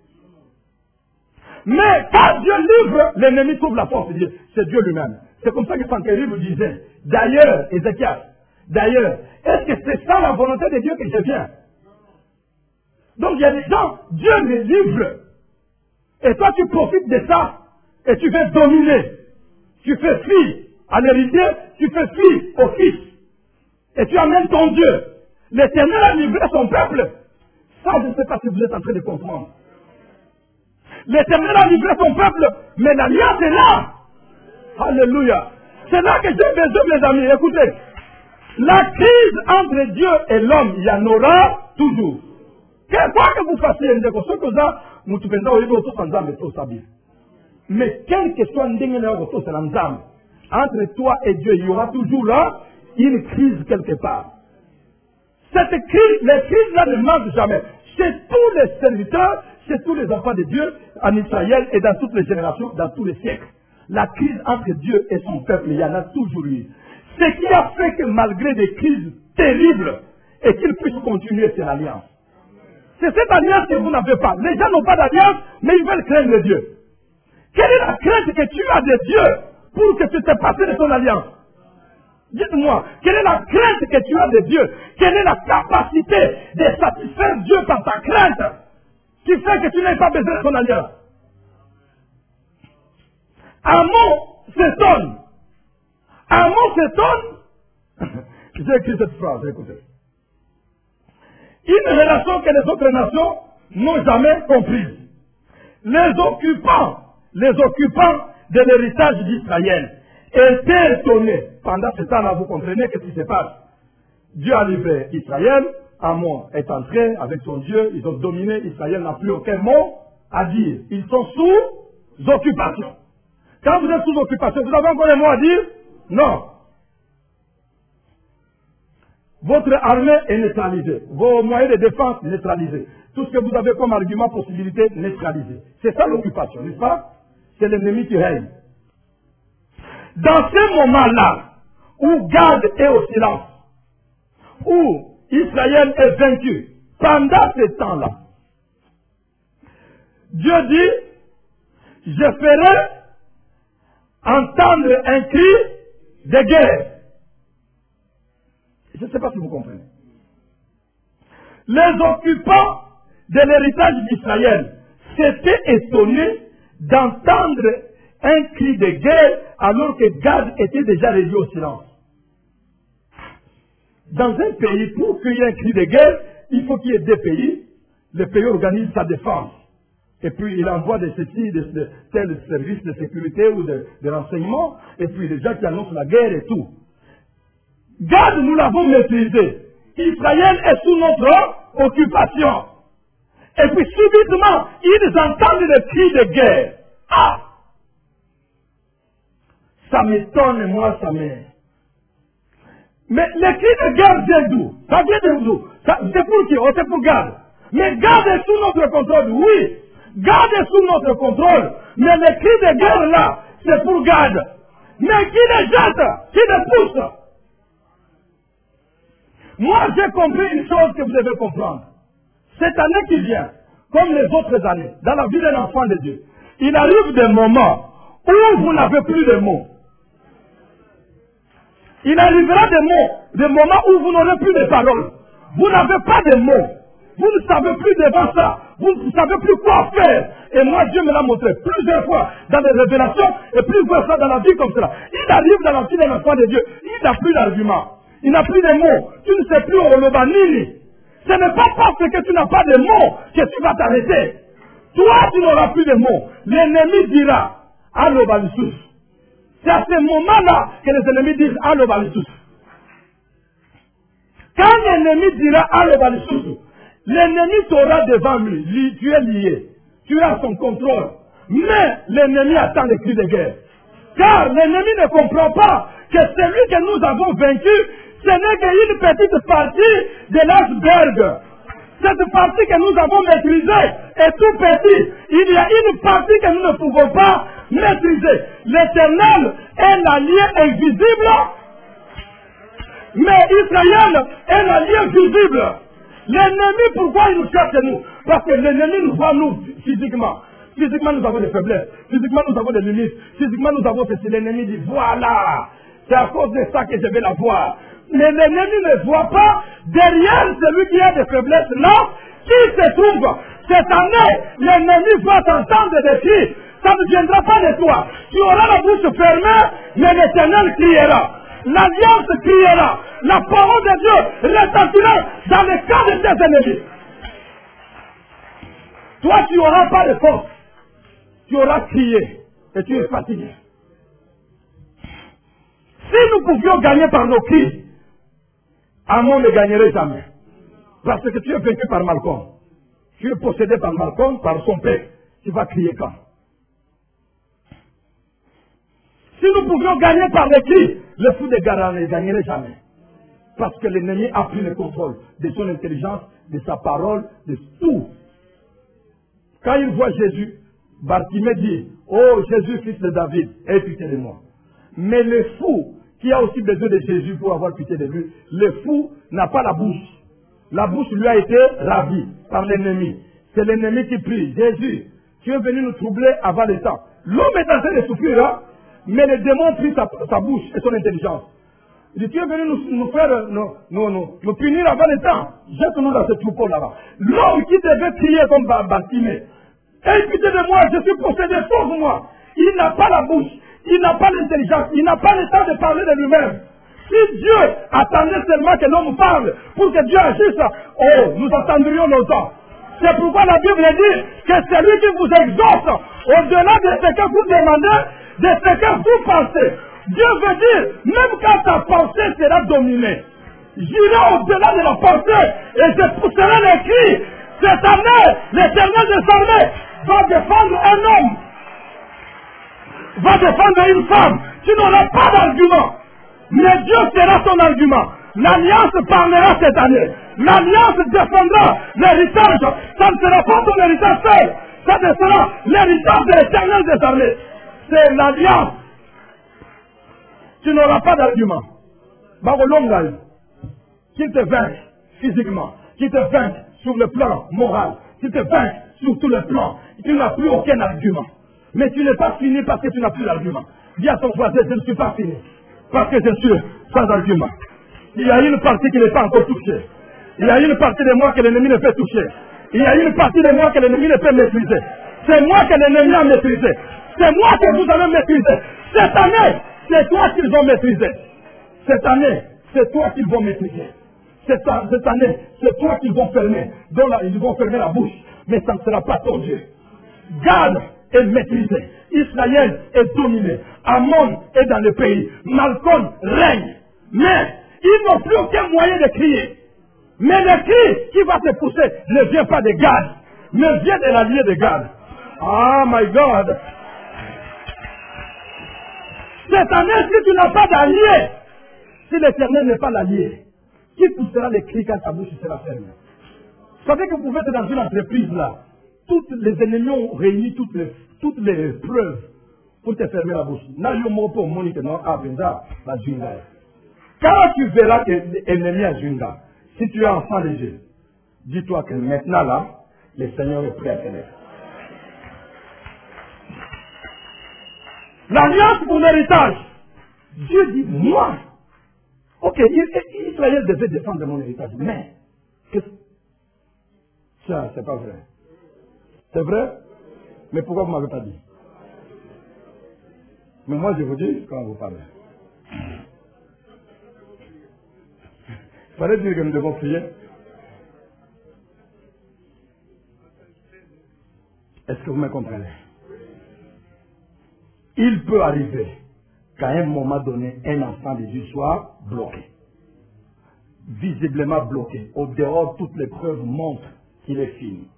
Mais quand Dieu livre, l'ennemi trouve la force de Dieu. C'est Dieu lui-même. C'est comme ça que Sankéry vous disait. D'ailleurs, Ézéchiel, d'ailleurs, est-ce que c'est ça la volonté de Dieu que je viens? Donc il y a des gens, Dieu les livre. Et toi tu profites de ça. Et tu veux dominer. Tu fais fi à l'héritier, tu fais fi au fils. Et tu amènes ton Dieu. L'Éternel a livré son peuple. Ça, je ne sais pas si vous êtes en train de comprendre. L'Éternel a livré son peuple, mais l'alliance est là. Alléluia. C'est là que j'ai besoin, mes amis. Écoutez, la crise entre Dieu et l'homme, il y en aura toujours. Quoi que vous fassiez, Mais quelle que soit entre toi et Dieu, il y aura toujours là une crise quelque part. Cette crise, les crises là ne manquent jamais. Chez tous les serviteurs, chez tous les enfants de Dieu, en Israël et dans toutes les générations, dans tous les siècles. La crise entre Dieu et son peuple, il y en a toujours eu. Ce qui a fait que malgré des crises terribles, et qu'ils puissent continuer, c'est l'alliance. C'est cette alliance que vous n'avez pas. Les gens n'ont pas d'alliance, mais ils veulent craindre Dieu. Quelle est la crainte que tu as de Dieu pour que tu te passes de ton alliance? Dites-moi, quelle est la crainte que tu as de Dieu? Quelle est la capacité de satisfaire Dieu par ta crainte qui fait que tu n'aies pas besoin de ton alliance? Amon s'étonne. Amon s'étonne. J'ai écrit cette phrase, écoutez. Une relation que les autres nations n'ont jamais comprise. Les occupants, les occupants de l'héritage d'Israël étaient étonnés. Pendant ce temps-là, vous comprenez ce qui se passe. Dieu a livré Israël, Amon est entré avec son Dieu, ils ont dominé, Israël n'a plus aucun mot à dire. Ils sont sous occupation. Quand vous êtes sous occupation, vous avez encore des mots à dire? Non. Votre armée est neutralisée. Vos moyens de défense neutralisés. Tout ce que vous avez comme argument, possibilité, neutralisé. C'est ça l'occupation, n'est-ce pas? C'est l'ennemi qui règne. Dans ce moment-là, où Gad est au silence, où Israël est vaincu, pendant ce temps-là, Dieu dit, je ferai entendre un cri de guerre. Je ne sais pas si vous comprenez. Les occupants de l'héritage d'Israël s'étaient étonnés d'entendre un cri de guerre alors que Gad était déjà réduit au silence. Dans un pays, pour qu'il y ait un cri de guerre, il faut qu'il y ait deux pays. Le pays organise sa défense. Et puis il envoie des ceci, de, de tels services de sécurité ou de, de renseignement. Et puis les gens qui annoncent la guerre et tout. Gad, nous l'avons maîtrisé. Israël est sous notre occupation. Et puis subitement, ils entendent le cri de guerre. Ah! Ça m'étonne, moi, ça m'est. Mais le cri de guerre vient d'où? Ça vient d'où? C'est pour qui? Oh, c'est pour Gad. Mais Gad est sous notre contrôle, oui. Gad est sous notre contrôle. Mais le cri de guerre là, c'est pour Gad. Mais qui les jette? Qui les pousse? Moi, j'ai compris une chose que vous devez comprendre. Cette année qui vient, comme les autres années, dans la vie d'un enfant de Dieu, il arrive des moments où vous n'avez plus de mots. Il arrivera des mots, des moments où vous n'aurez plus de paroles. Vous n'avez pas de mots. Vous ne savez plus devant ça. Vous ne savez plus quoi faire. Et moi, Dieu me l'a montré plusieurs fois dans les révélations et plusieurs fois dans la vie comme cela. Il arrive dans la vie d'un enfant de Dieu. Il n'a plus d'argument. Il n'a plus de mots. Tu ne sais plus au Lobanini. Ce n'est pas parce que tu n'as pas de mots que tu vas t'arrêter. Toi, tu n'auras plus de mots. L'ennemi dira, Allo Balissus. C'est à ce moment-là que les ennemis disent Allo Balissus. Quand l'ennemi dira Allo Balissus, l'ennemi t'aura devant lui. Tu es lié. Tu as son contrôle. Mais l'ennemi attend les cris de guerre. Car l'ennemi ne comprend pas que celui que nous avons vaincu, ce n'est qu'une petite partie de l'iceberg. Cette partie que nous avons maîtrisée est tout petit. Il y a une partie que nous ne pouvons pas maîtriser. L'Éternel est l'allié invisible, mais Israël est l'allié visible. L'ennemi, pourquoi il nous cherche nous? Parce que l'ennemi nous voit nous physiquement. Physiquement, nous avons des faiblesses. Physiquement, nous avons des limites. Physiquement, nous avons ceci. L'ennemi dit, voilà, c'est à cause de ça que je vais la voir. Mais l'ennemi ne voit pas derrière celui qui a des faiblesses là, qui se trouve. Cette année, l'ennemi va t'entendre des cris. Ça ne viendra pas de toi. Tu auras la bouche fermée, mais l'Éternel criera. L'alliance criera. La parole de Dieu retentira dans le cas de tes ennemis. Toi, tu n'auras pas de force. Tu auras crié et tu es fatigué. Si nous pouvions gagner par nos cris, Amon ne gagnerait jamais. Parce que tu es vaincu par Malcolm. Tu es possédé par Malcolm, par son père. Tu vas crier quand? Si nous pouvions gagner par les cris, le fou de Gara ne gagnerait jamais. Parce que l'ennemi a pris le contrôle de son intelligence, de sa parole, de tout. Quand il voit Jésus, Bartimée dit, oh Jésus, fils de David, aie pitié de moi. Mais le fou, qui a aussi besoin de Jésus pour avoir pitié de lui, le fou n'a pas la bouche. La bouche lui a été ravie par l'ennemi. C'est l'ennemi qui prie, Jésus, tu es venu nous troubler avant le temps. L'homme est en train de souffrir, hein, mais le démon prit sa, sa bouche et son intelligence. Il dit, tu es venu nous, nous faire, nous, nous, nous, nous punir avant le temps. Jette-nous dans ce troupeau là-bas. L'homme qui devait crier comme Bartimée, aie pitié de moi, je suis possédé, sauve-moi. Il n'a pas la bouche, il n'a pas l'intelligence, il n'a pas le temps de parler de lui-même. Si Dieu attendait seulement que l'homme parle pour que Dieu agisse, oh, nous attendrions longtemps. C'est pourquoi la Bible dit que c'est lui qui vous exauce au-delà de ce que vous demandez, de ce que vous pensez. Dieu veut dire, même quand ta pensée sera dominée, j'irai au-delà de la pensée et je pousserai les cris. Cette année, l'Éternel des armées va défendre un homme, va défendre une femme. Tu n'auras pas d'argument, mais Dieu sera ton argument. L'Alliance parlera cette année. L'Alliance défendra l'héritage. Ça ne sera pas ton héritage seul. Ça ne sera l'héritage de l'Éternel des armées. C'est l'Alliance. Tu n'auras pas d'argument. Babolongaï, qu'il te vainque physiquement, qu'il te vainque sur le plan moral, qu'il te vainque sur tous les plans, tu n'as plus aucun argument. Mais tu n'es pas fini parce que tu n'as plus d'argument. Dis à ton voisin, je ne suis pas fini. Parce que je suis sans argument. Il y a une partie qui n'est pas encore touchée. Il y a une partie de moi que l'ennemi ne peut toucher. Il y a une partie de moi que l'ennemi ne peut maîtriser. C'est moi que l'ennemi a maîtrisé. C'est moi que vous avez maîtrisé. Cette année, c'est toi qu'ils vont maîtriser. Cette année, c'est toi qu'ils vont maîtriser. Cette, cette année, c'est toi qu'ils vont fermer. Donc là, ils vont fermer la bouche. Mais ça ne sera pas ton Dieu. Gad est maîtrisé. Israël est dominé. Ammon est dans le pays. Malcolm règne. Mais ils n'ont plus aucun moyen de crier. Mais le cri qui va te pousser ne vient pas de Gad, mais vient de l'allié de Gad. Ah, my God! Cette année, si tu n'as pas d'allié, si l'Éternel n'est pas l'allié, qui poussera les cris quand ta bouche sera fermée? Vous savez que vous pouvez être dans une entreprise là, toutes les ennemis ont réuni toutes les, toutes les preuves pour te fermer la bouche. Quand tu verras que l'ennemi a Junga, si tu es enfant de Dieu, dis-toi que maintenant là, le Seigneur est prêt à t'aider. L'alliance pour l'héritage. Dieu dit, moi, ok, Israël devait défendre mon héritage, mais, ça, c'est pas vrai. C'est vrai? Mais pourquoi vous ne m'avez pas dit? Mais moi, je vous dis quand vous parlez. Il fallait dire que nous devons prier. Est-ce que vous me comprenez? Il peut arriver qu'à un moment donné, un enfant de Dieu soit bloqué. Visiblement bloqué. Au dehors, toutes les preuves montrent qu'il est fini.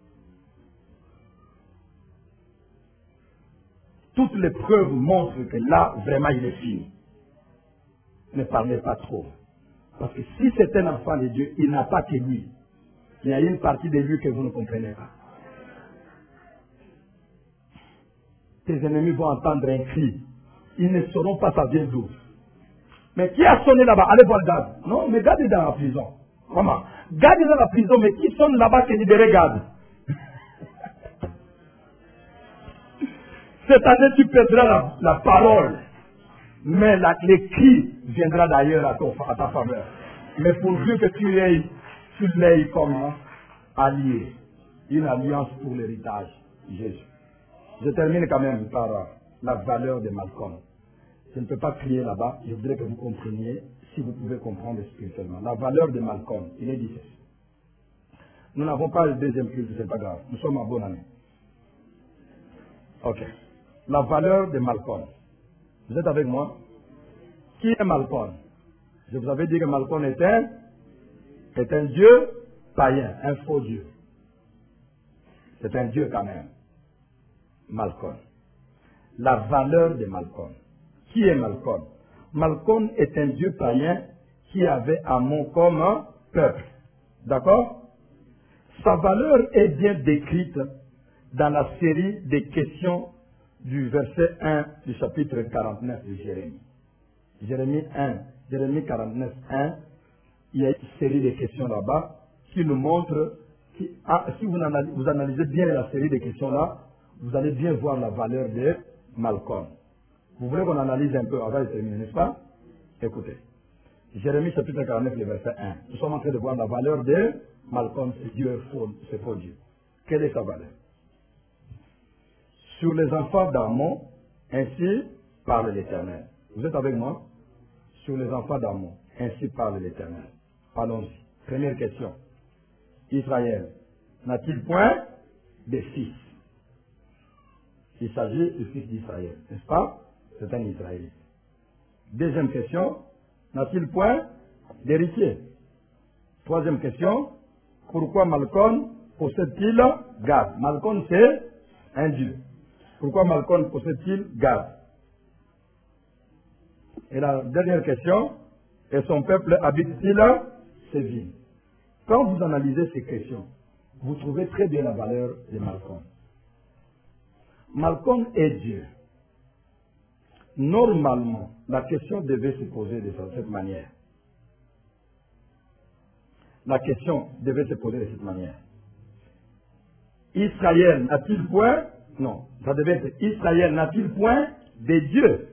Toutes les preuves montrent que là, vraiment, il est fini. Ne parlez pas trop. Parce que si c'est un enfant de Dieu, il n'a pas que lui. Il y a une partie de lui que vous ne comprenez pas. Tes ennemis vont entendre un cri. Ils ne sauront pas ça vient d'où. Mais qui a sonné là-bas? Allez voir Gad. Non, mais Gad est dans la prison. Comment? Gad est dans la prison, mais qui sonne là-bas qui libérer Gad? Cette année, tu perdras la, la parole. Mais la, les cris viendra d'ailleurs à, à ta faveur. Mais pourvu que tu l'aies, tu l'aies comme allié. Une alliance pour l'héritage. Jésus. Je termine quand même par la valeur de Malcolm. Je ne peux pas crier là-bas. Je voudrais que vous compreniez, si vous pouvez comprendre spirituellement. La valeur de Malcolm, il est dit ceci. Nous n'avons pas le deuxième culte, c'est pas grave. Nous sommes en bonne année. Ok. La valeur de Malcolm. Vous êtes avec moi? Qui est Malcolm? Je vous avais dit que Malcolm est un, est un dieu païen, un faux dieu. C'est un dieu quand même. Malcon. La valeur de Malcon. Qui est Malcon? Malcon est un dieu païen qui avait Ammon comme un peuple. D'accord? Sa valeur est bien décrite dans la série des questions du verset un du chapitre quarante-neuf de Jérémie. Jérémie un, Jérémie quarante-neuf, un, il y a une série de questions là-bas qui nous montre, qui, ah, si vous analysez, vous analysez bien la série de questions là, vous allez bien voir la valeur de Malcon. Vous voulez qu'on analyse un peu avant de terminer, n'est-ce pas? Écoutez. Jérémie chapitre quarante-neuf, le verset un. Nous sommes en train de voir la valeur de Malcon, c'est Dieu faux, c'est faux Dieu. Quelle est sa valeur? Sur les enfants d'Ammon, ainsi parle l'Éternel. Vous êtes avec moi? Sur les enfants d'Ammon, ainsi parle l'Éternel. Allons-y. Première question. Israël n'a-t-il point de fils? Il s'agit du fils d'Israël, n'est-ce pas? C'est un Israélite. Deuxième question. N'a-t-il point d'héritier? Troisième question. Pourquoi Malcon possède-t-il Gad? Malcon, c'est un dieu. Pourquoi Malcon possède-t-il Gad? Et la dernière question. Et son peuple habite-t-il ces villes? Quand vous analysez ces questions, vous trouvez très bien la valeur de Malcon. Malcon est Dieu. Normalement, la question devait se poser de cette manière. La question devait se poser de cette manière. Israël n'a-t-il point, non, ça devait être Israël n'a-t-il point de Dieu?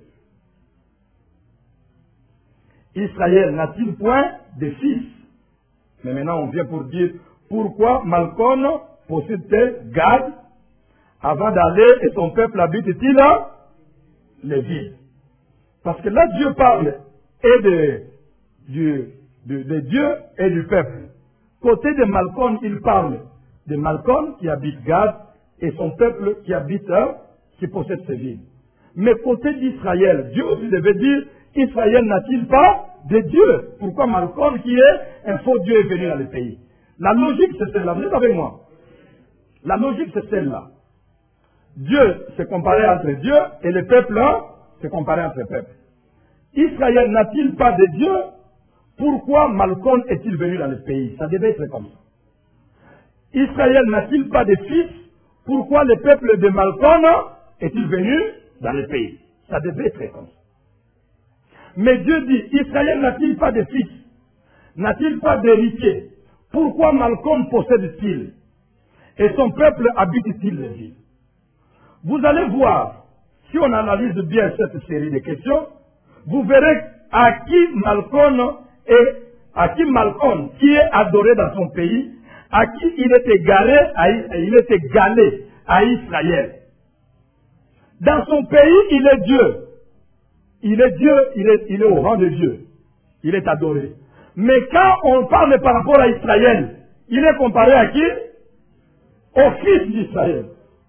Israël n'a-t-il point de fils? Mais maintenant on vient pour dire pourquoi Malcon possède-t-il Gad avant d'aller et son peuple habite-t-il les villes? Parce que là Dieu parle et de, de, de, de Dieu et du peuple. Côté de Malcon, il parle de Malcon qui habite Gad et son peuple qui habite, qui possède ces villes. Mais côté d'Israël, Dieu aussi devait dire Israël n'a-t-il pas de Dieu? Pourquoi Malcon qui est un faux Dieu est venu dans le pays? La logique c'est celle-là, vous êtes avec moi? La logique c'est celle-là. Dieu s'est comparé entre Dieu et le peuple s'est comparé entre le peuple. Israël n'a-t-il pas de Dieu? Pourquoi Malcon est-il venu dans le pays? Ça devait être comme ça. Israël n'a-t-il pas de fils? Pourquoi le peuple de Malcon est-il venu dans le pays? Ça devait être comme ça. Mais Dieu dit, Israël n'a-t-il pas de fils? N'a-t-il pas d'héritier? Pourquoi Malcon possède-t-il? Et son peuple habite-t-il les villes? Vous allez voir, si on analyse bien cette série de questions, vous verrez à qui Malcon est, à qui Malcon, qui est adoré dans son pays, à qui il est égaré, à, il est égalé à Israël. Dans son pays, il est Dieu. Il est Dieu, il est, il est au rang de Dieu. Il est adoré. Mais quand on parle par rapport à Israël, il est comparé à qui? Au fils d'Israël.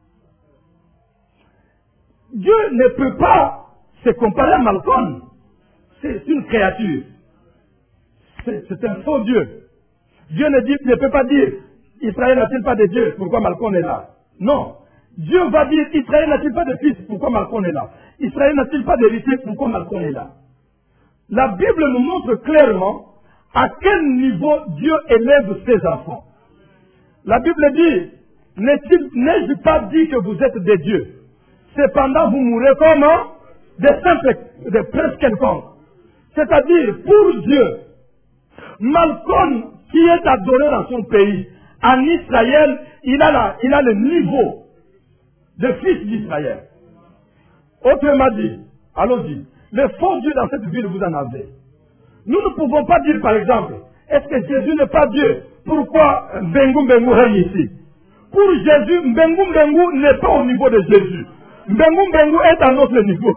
Dieu ne peut pas se comparer à Malcon. C'est une créature. C'est un faux Dieu. Dieu ne, dit, ne peut pas dire Israël n'a-t-il pas de Dieu? Pourquoi Malcon est là? Non. Dieu va dire Israël n'a-t-il pas de fils? Pourquoi Malcon est là? Israël n'a-t-il pas d'héritier? Pourquoi Malcon est là? La Bible nous montre clairement à quel niveau Dieu élève ses enfants. La Bible dit, n'ai-je pas dit que vous êtes des dieux? Cependant, vous mourrez comme des simples, des princes quelconques. C'est-à-dire, pour Dieu, Malcon, qui est adoré dans son pays, en Israël, il a, la, il a le niveau de fils d'Israël. Autrement dit, allons-y, les faux dieux dans cette ville, vous en avez. Nous ne pouvons pas dire, par exemple, est-ce que Jésus n'est pas Dieu? Pourquoi Mbengu Mbengu règne ici? Pour Jésus, Mbengu Mbengu n'est pas au niveau de Jésus. Mbengu Mbengu est à notre niveau.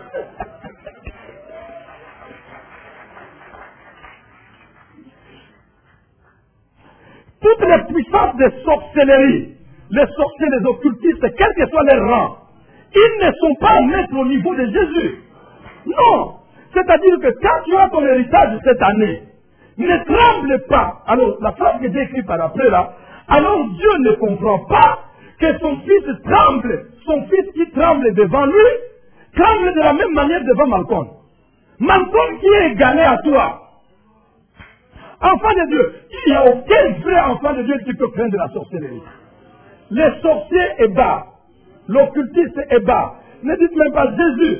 Toutes les puissances de sorcellerie, les sorciers, les occultistes, quel que soit leur rang, ils ne sont pas à mettre au niveau de Jésus. Non. C'est-à-dire que quand tu as ton héritage cette année, ne tremble pas. Alors, la phrase que j'ai écrite par après là, alors Dieu ne comprend pas que son fils tremble, son fils qui tremble devant lui, tremble de la même manière devant Malcolm. Malcolm qui est égalé à toi. Enfant de Dieu, il n'y a aucun vrai enfant de Dieu qui peut craindre la sorcellerie. Les sorciers est bas, l'occultiste est bas. Ne dites même pas Jésus.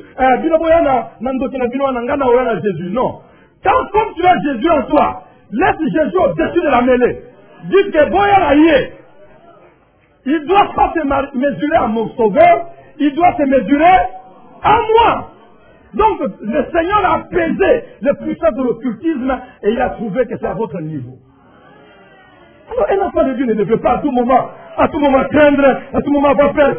Jésus. Non. Quand comme tu as Jésus en toi, laisse Jésus au-dessus de la mêlée. Dites que Boyaraïe, il ne doit pas se mesurer à mon sauveur, il doit se mesurer à moi. Donc le Seigneur a apaisé le puissance de l'occultisme et il a trouvé que c'est à votre niveau. Alors un enfant de Dieu ne devait pas à tout moment, à tout moment craindre, à tout moment avoir peur.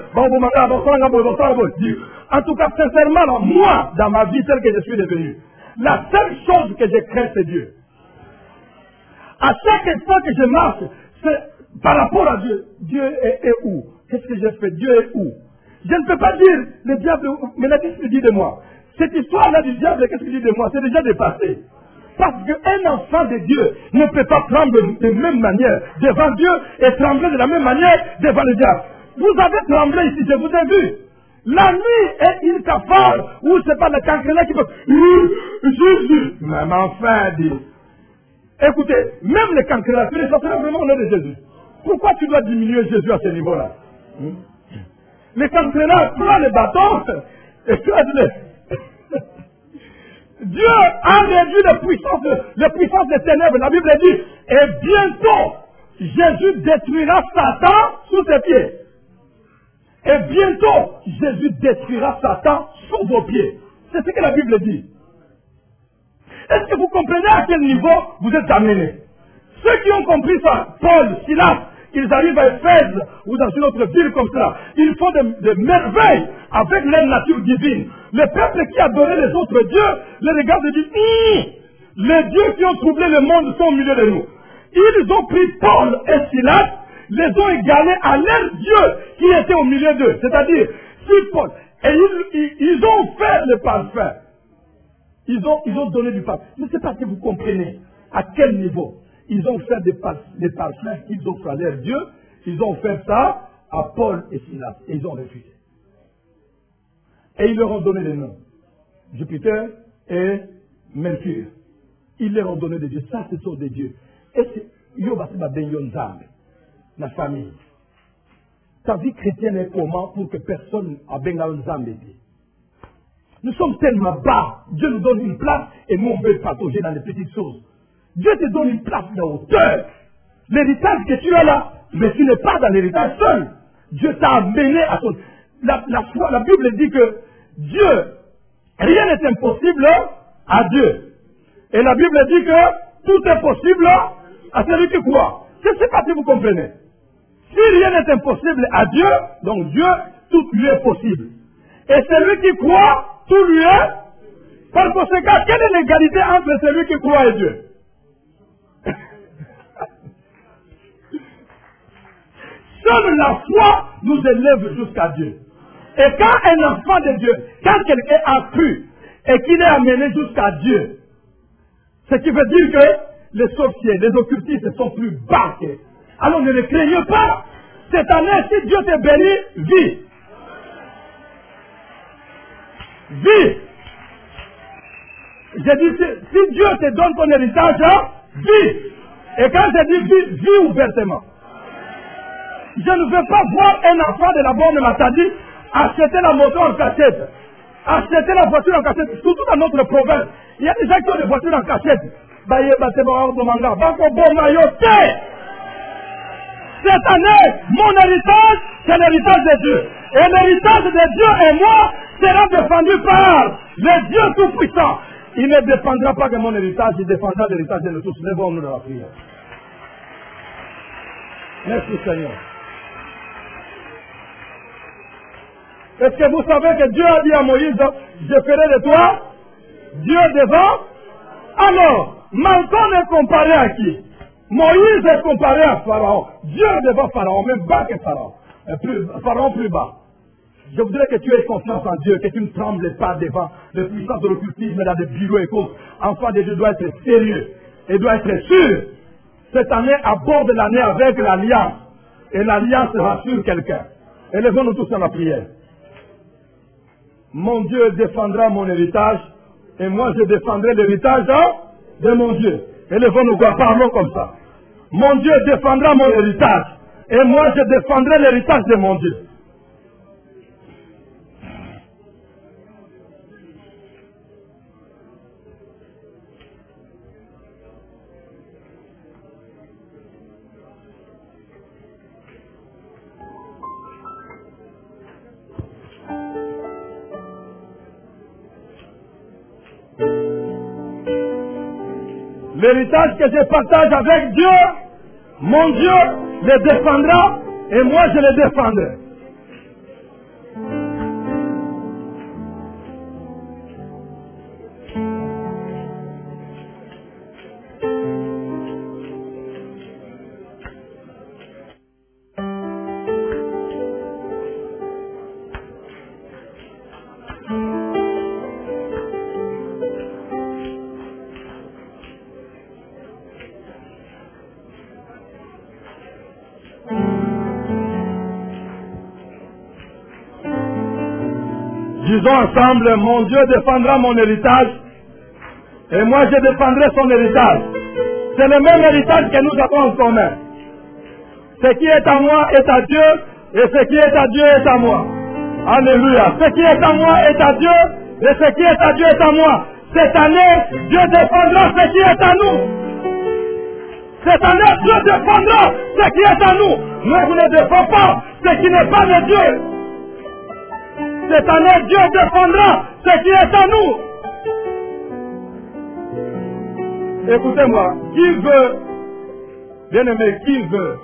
En tout cas, sincèrement, moi, dans ma vie, telle que je suis devenu, la seule chose que je crains, c'est Dieu. À chaque fois que je marche, c'est par rapport à Dieu. Dieu est, est où? Qu'est-ce que j'ai fait? Dieu est où? Je ne peux pas dire, le diable, mais la qu'est-ce qu'il dit de moi? Cette histoire-là du diable, qu'est-ce qu'il dit de moi? C'est déjà dépassé. Parce qu'un enfant de Dieu ne peut pas trembler de la même manière devant Dieu et trembler de la même manière devant le diable. Vous avez tremblé ici, je vous ai vu. La nuit est une cafard où c'est pas le cancrelet qui peut... Jésus. Mais enfin, dit. Écoutez, même les cancrelats, tu les sortiras vraiment au nom de Jésus. Pourquoi tu dois diminuer Jésus à ce niveau-là? hmm? Les cancrelats, prends le bâton et tu as dit... Dieu a réduit les puissances, les puissances des ténèbres. La Bible dit, et bientôt, Jésus détruira Satan sous ses pieds. Et bientôt, Jésus détruira Satan sous vos pieds. C'est ce que la Bible dit. Est-ce que vous comprenez à quel niveau vous êtes amenés? Ceux qui ont compris ça, Paul, Silas, ils arrivent à Éphèse ou dans une autre ville comme ça. Ils font des de merveilles avec leur nature divine. Le peuple qui adorait les autres dieux, les regarde et dit, hum, les dieux qui ont troublé le monde sont au milieu de nous. Ils ont pris Paul et Silas, les ont égalés à leur Dieu qui était au milieu d'eux. C'est-à-dire, si Paul, et ils, ils, ils ont fait le parfum. Ils ont, ils ont donné du parfum. Je ne sais pas si vous comprenez à quel niveau. Ils ont fait des, par, des parfums qu'ils offrent à leur Dieu. Ils ont fait ça à Paul et Silas. Et ils ont refusé. Et ils leur ont donné les noms. Jupiter et Mercure. Ils leur ont donné des dieux. Ça, ce sont des dieux. Et c'est la famille. Ta vie chrétienne est comment pour que personne a bengal Nzambe? Nous sommes tellement bas. Dieu nous donne une place et nous on veut patauger dans les petites choses. Dieu te donne une place de hauteur. L'héritage que tu as là, mais tu n'es pas dans l'héritage seul. Dieu t'a amené à ton... La, la, foi, la Bible dit que Dieu, rien n'est impossible à Dieu. Et la Bible dit que tout est possible à celui qui croit. Je ne sais pas si vous comprenez. Si rien n'est impossible à Dieu, donc Dieu, tout lui est possible. Et celui qui croit, tout lui est. Par conséquent, quelle est l'égalité entre celui qui croit et Dieu? Seule la foi nous élève jusqu'à Dieu. Et quand un enfant de Dieu, quand quelqu'un a cru et qu'il est amené jusqu'à Dieu, ce qui veut dire que les sorciers, les occultistes sont plus bas que. Alors ne les craignez pas. Cette année, si Dieu te bénit, vis. Vis. J'ai dit, si, si Dieu te donne ton héritage, vis. Et quand je dis vis, vis ouvertement. Je ne veux pas voir un enfant de la borne Matadi acheter la moto en cachette, acheter la voiture en cachette, surtout dans notre province. Il y a des gens qui ont des voitures en cachette. Cette année, mon héritage, c'est l'héritage de Dieu. Et l'héritage de Dieu et moi sera défendu par le Dieu Tout-Puissant. Il ne défendra pas de mon héritage, il défendra l'héritage de nous tous. Lèvons-nous de la prière. Merci Seigneur. Est-ce que vous savez que Dieu a dit à Moïse, je ferai de toi Dieu devant? Alors, Malcolm est comparé à qui? Moïse est comparé à Pharaon. Dieu devant Pharaon, même bas que Pharaon. Plus, Pharaon plus bas. Je voudrais que tu aies confiance en Dieu, que tu ne trembles pas devant le puissance de l'occultisme dans des bureaux et causes. Enfant de Dieu doit être sérieux et doit être sûr. Cette année aborde l'année avec l'alliance. Et l'alliance rassure quelqu'un. Élevons-nous tous à la prière. Mon Dieu défendra mon héritage et moi je défendrai l'héritage de mon Dieu. Élevons-nous, parlons comme ça. Mon Dieu défendra mon héritage et moi je défendrai l'héritage de mon Dieu. L'héritage que je partage avec Dieu, mon Dieu le défendra et moi je le défendrai. Disons ensemble, mon Dieu défendra mon héritage et moi je défendrai son héritage. C'est le même héritage que nous avons en commun. Ce qui est à moi est à Dieu et ce qui est à Dieu est à moi. Alléluia. Ce qui est à moi est à Dieu et ce qui est à Dieu est à moi. Cette année, Dieu défendra ce qui est à nous. Cette année, Dieu défendra ce qui est à nous. Mais vous ne défendez pas ce qui n'est pas de Dieu. Cette année, Dieu défendra ce qui est à nous. Écoutez-moi, qui veut, bien aimé, qui veut,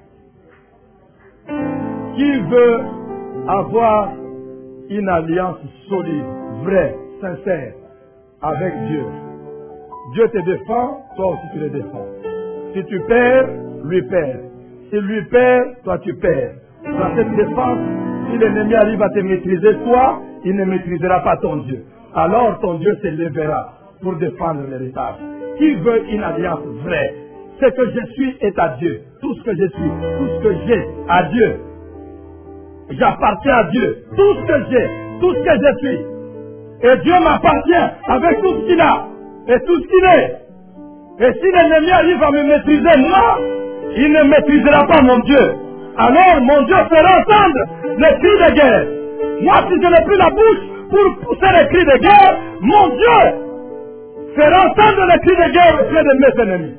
qui veut avoir une alliance solide, vraie, sincère, avec Dieu? Dieu te défend, toi aussi tu le défends. Si tu perds, lui perd. Si lui perd, toi tu perds. Dans cette défense, si l'ennemi arrive à te maîtriser, toi, il ne maîtrisera pas ton Dieu. Alors ton Dieu se lèvera pour défendre l'héritage. Qui veut une alliance vraie? Ce que je suis est à Dieu. Tout ce que je suis, tout ce que j'ai, à Dieu. J'appartiens à Dieu. Tout ce que j'ai, tout ce que je suis. Et Dieu m'appartient avec tout ce qu'il a et tout ce qu'il est. Et si l'ennemi arrive à me maîtriser, moi, il ne maîtrisera pas mon Dieu. Alors mon Dieu fera entendre les cris de guerre. Moi, si je n'ai plus la bouche pour pousser les cris de guerre, mon Dieu fera entendre les cris de guerre auprès de mes ennemis.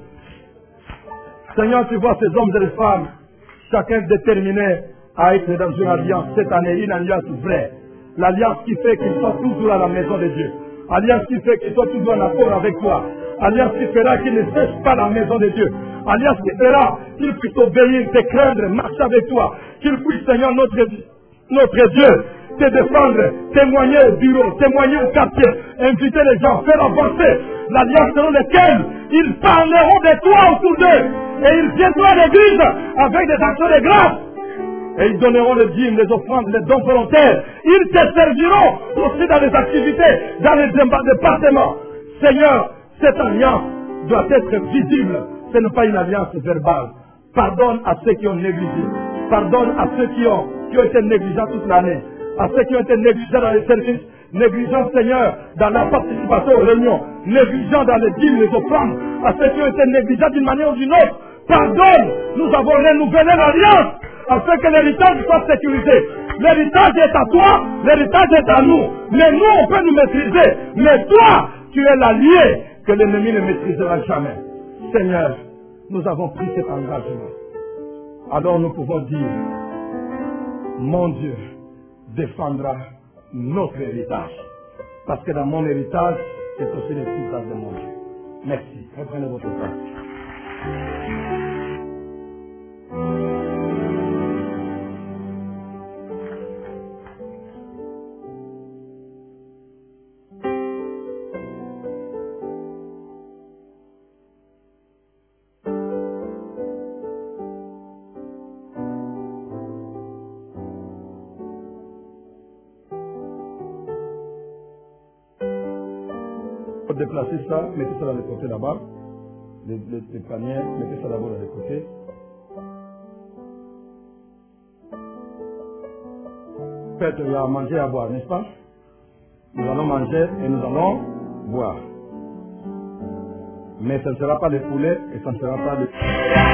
Seigneur, tu vois ces hommes et ces femmes, chacun déterminé à être dans une alliance cette année, une alliance vraie. L'alliance qui fait qu'ils soient toujours à la maison de Dieu. Alliance qui fait qu'ils soient toujours en accord avec toi. Alliance qui fera qu'ils ne cessent pas la maison de Dieu. Alliance qui fera qu'ils puissent obéir, te craindre, marcher avec toi. Qu'ils puissent, Seigneur, notre, notre Dieu, te défendre, témoigner au bureau, témoigner au quartier, inviter les gens, faire avancer l'alliance selon laquelle ils parleront de toi autour d'eux. Et ils viendront à l'église avec des actions de grâce. Et ils donneront les dîmes, les offrandes, les dons volontaires. Ils te serviront aussi dans les activités, dans les départements. Seigneur, cette alliance doit être visible. Ce n'est pas une alliance verbale. Pardonne à ceux qui ont négligé. Pardonne à ceux qui ont, qui ont été négligents toute l'année. À ceux qui ont été négligents dans les services. Négligents, Seigneur, dans la participation aux réunions. Négligents dans les dîmes, les offrandes. À ceux qui ont été négligents d'une manière ou d'une autre. Pardonne. Nous avons renouvelé l'alliance afin que l'héritage soit sécurisé. L'héritage est à toi, l'héritage est à nous. Mais nous, on peut nous maîtriser. Mais toi, tu es l'allié que l'ennemi ne maîtrisera jamais. Seigneur, nous avons pris cet engagement. Alors nous pouvons dire, mon Dieu défendra notre héritage. Parce que dans mon héritage, c'est aussi l'héritage de mon Dieu. Merci. Reprenez votre place. Déplacer ça, mettez ça dans le côté là-bas. Les, les, les paniers, mettez ça d'abord dans le côté. fait, il y a à manger et à boire, n'est-ce pas? Nous allons manger et nous allons boire. Mais ce ne sera pas de poulet et ce ne sera pas de...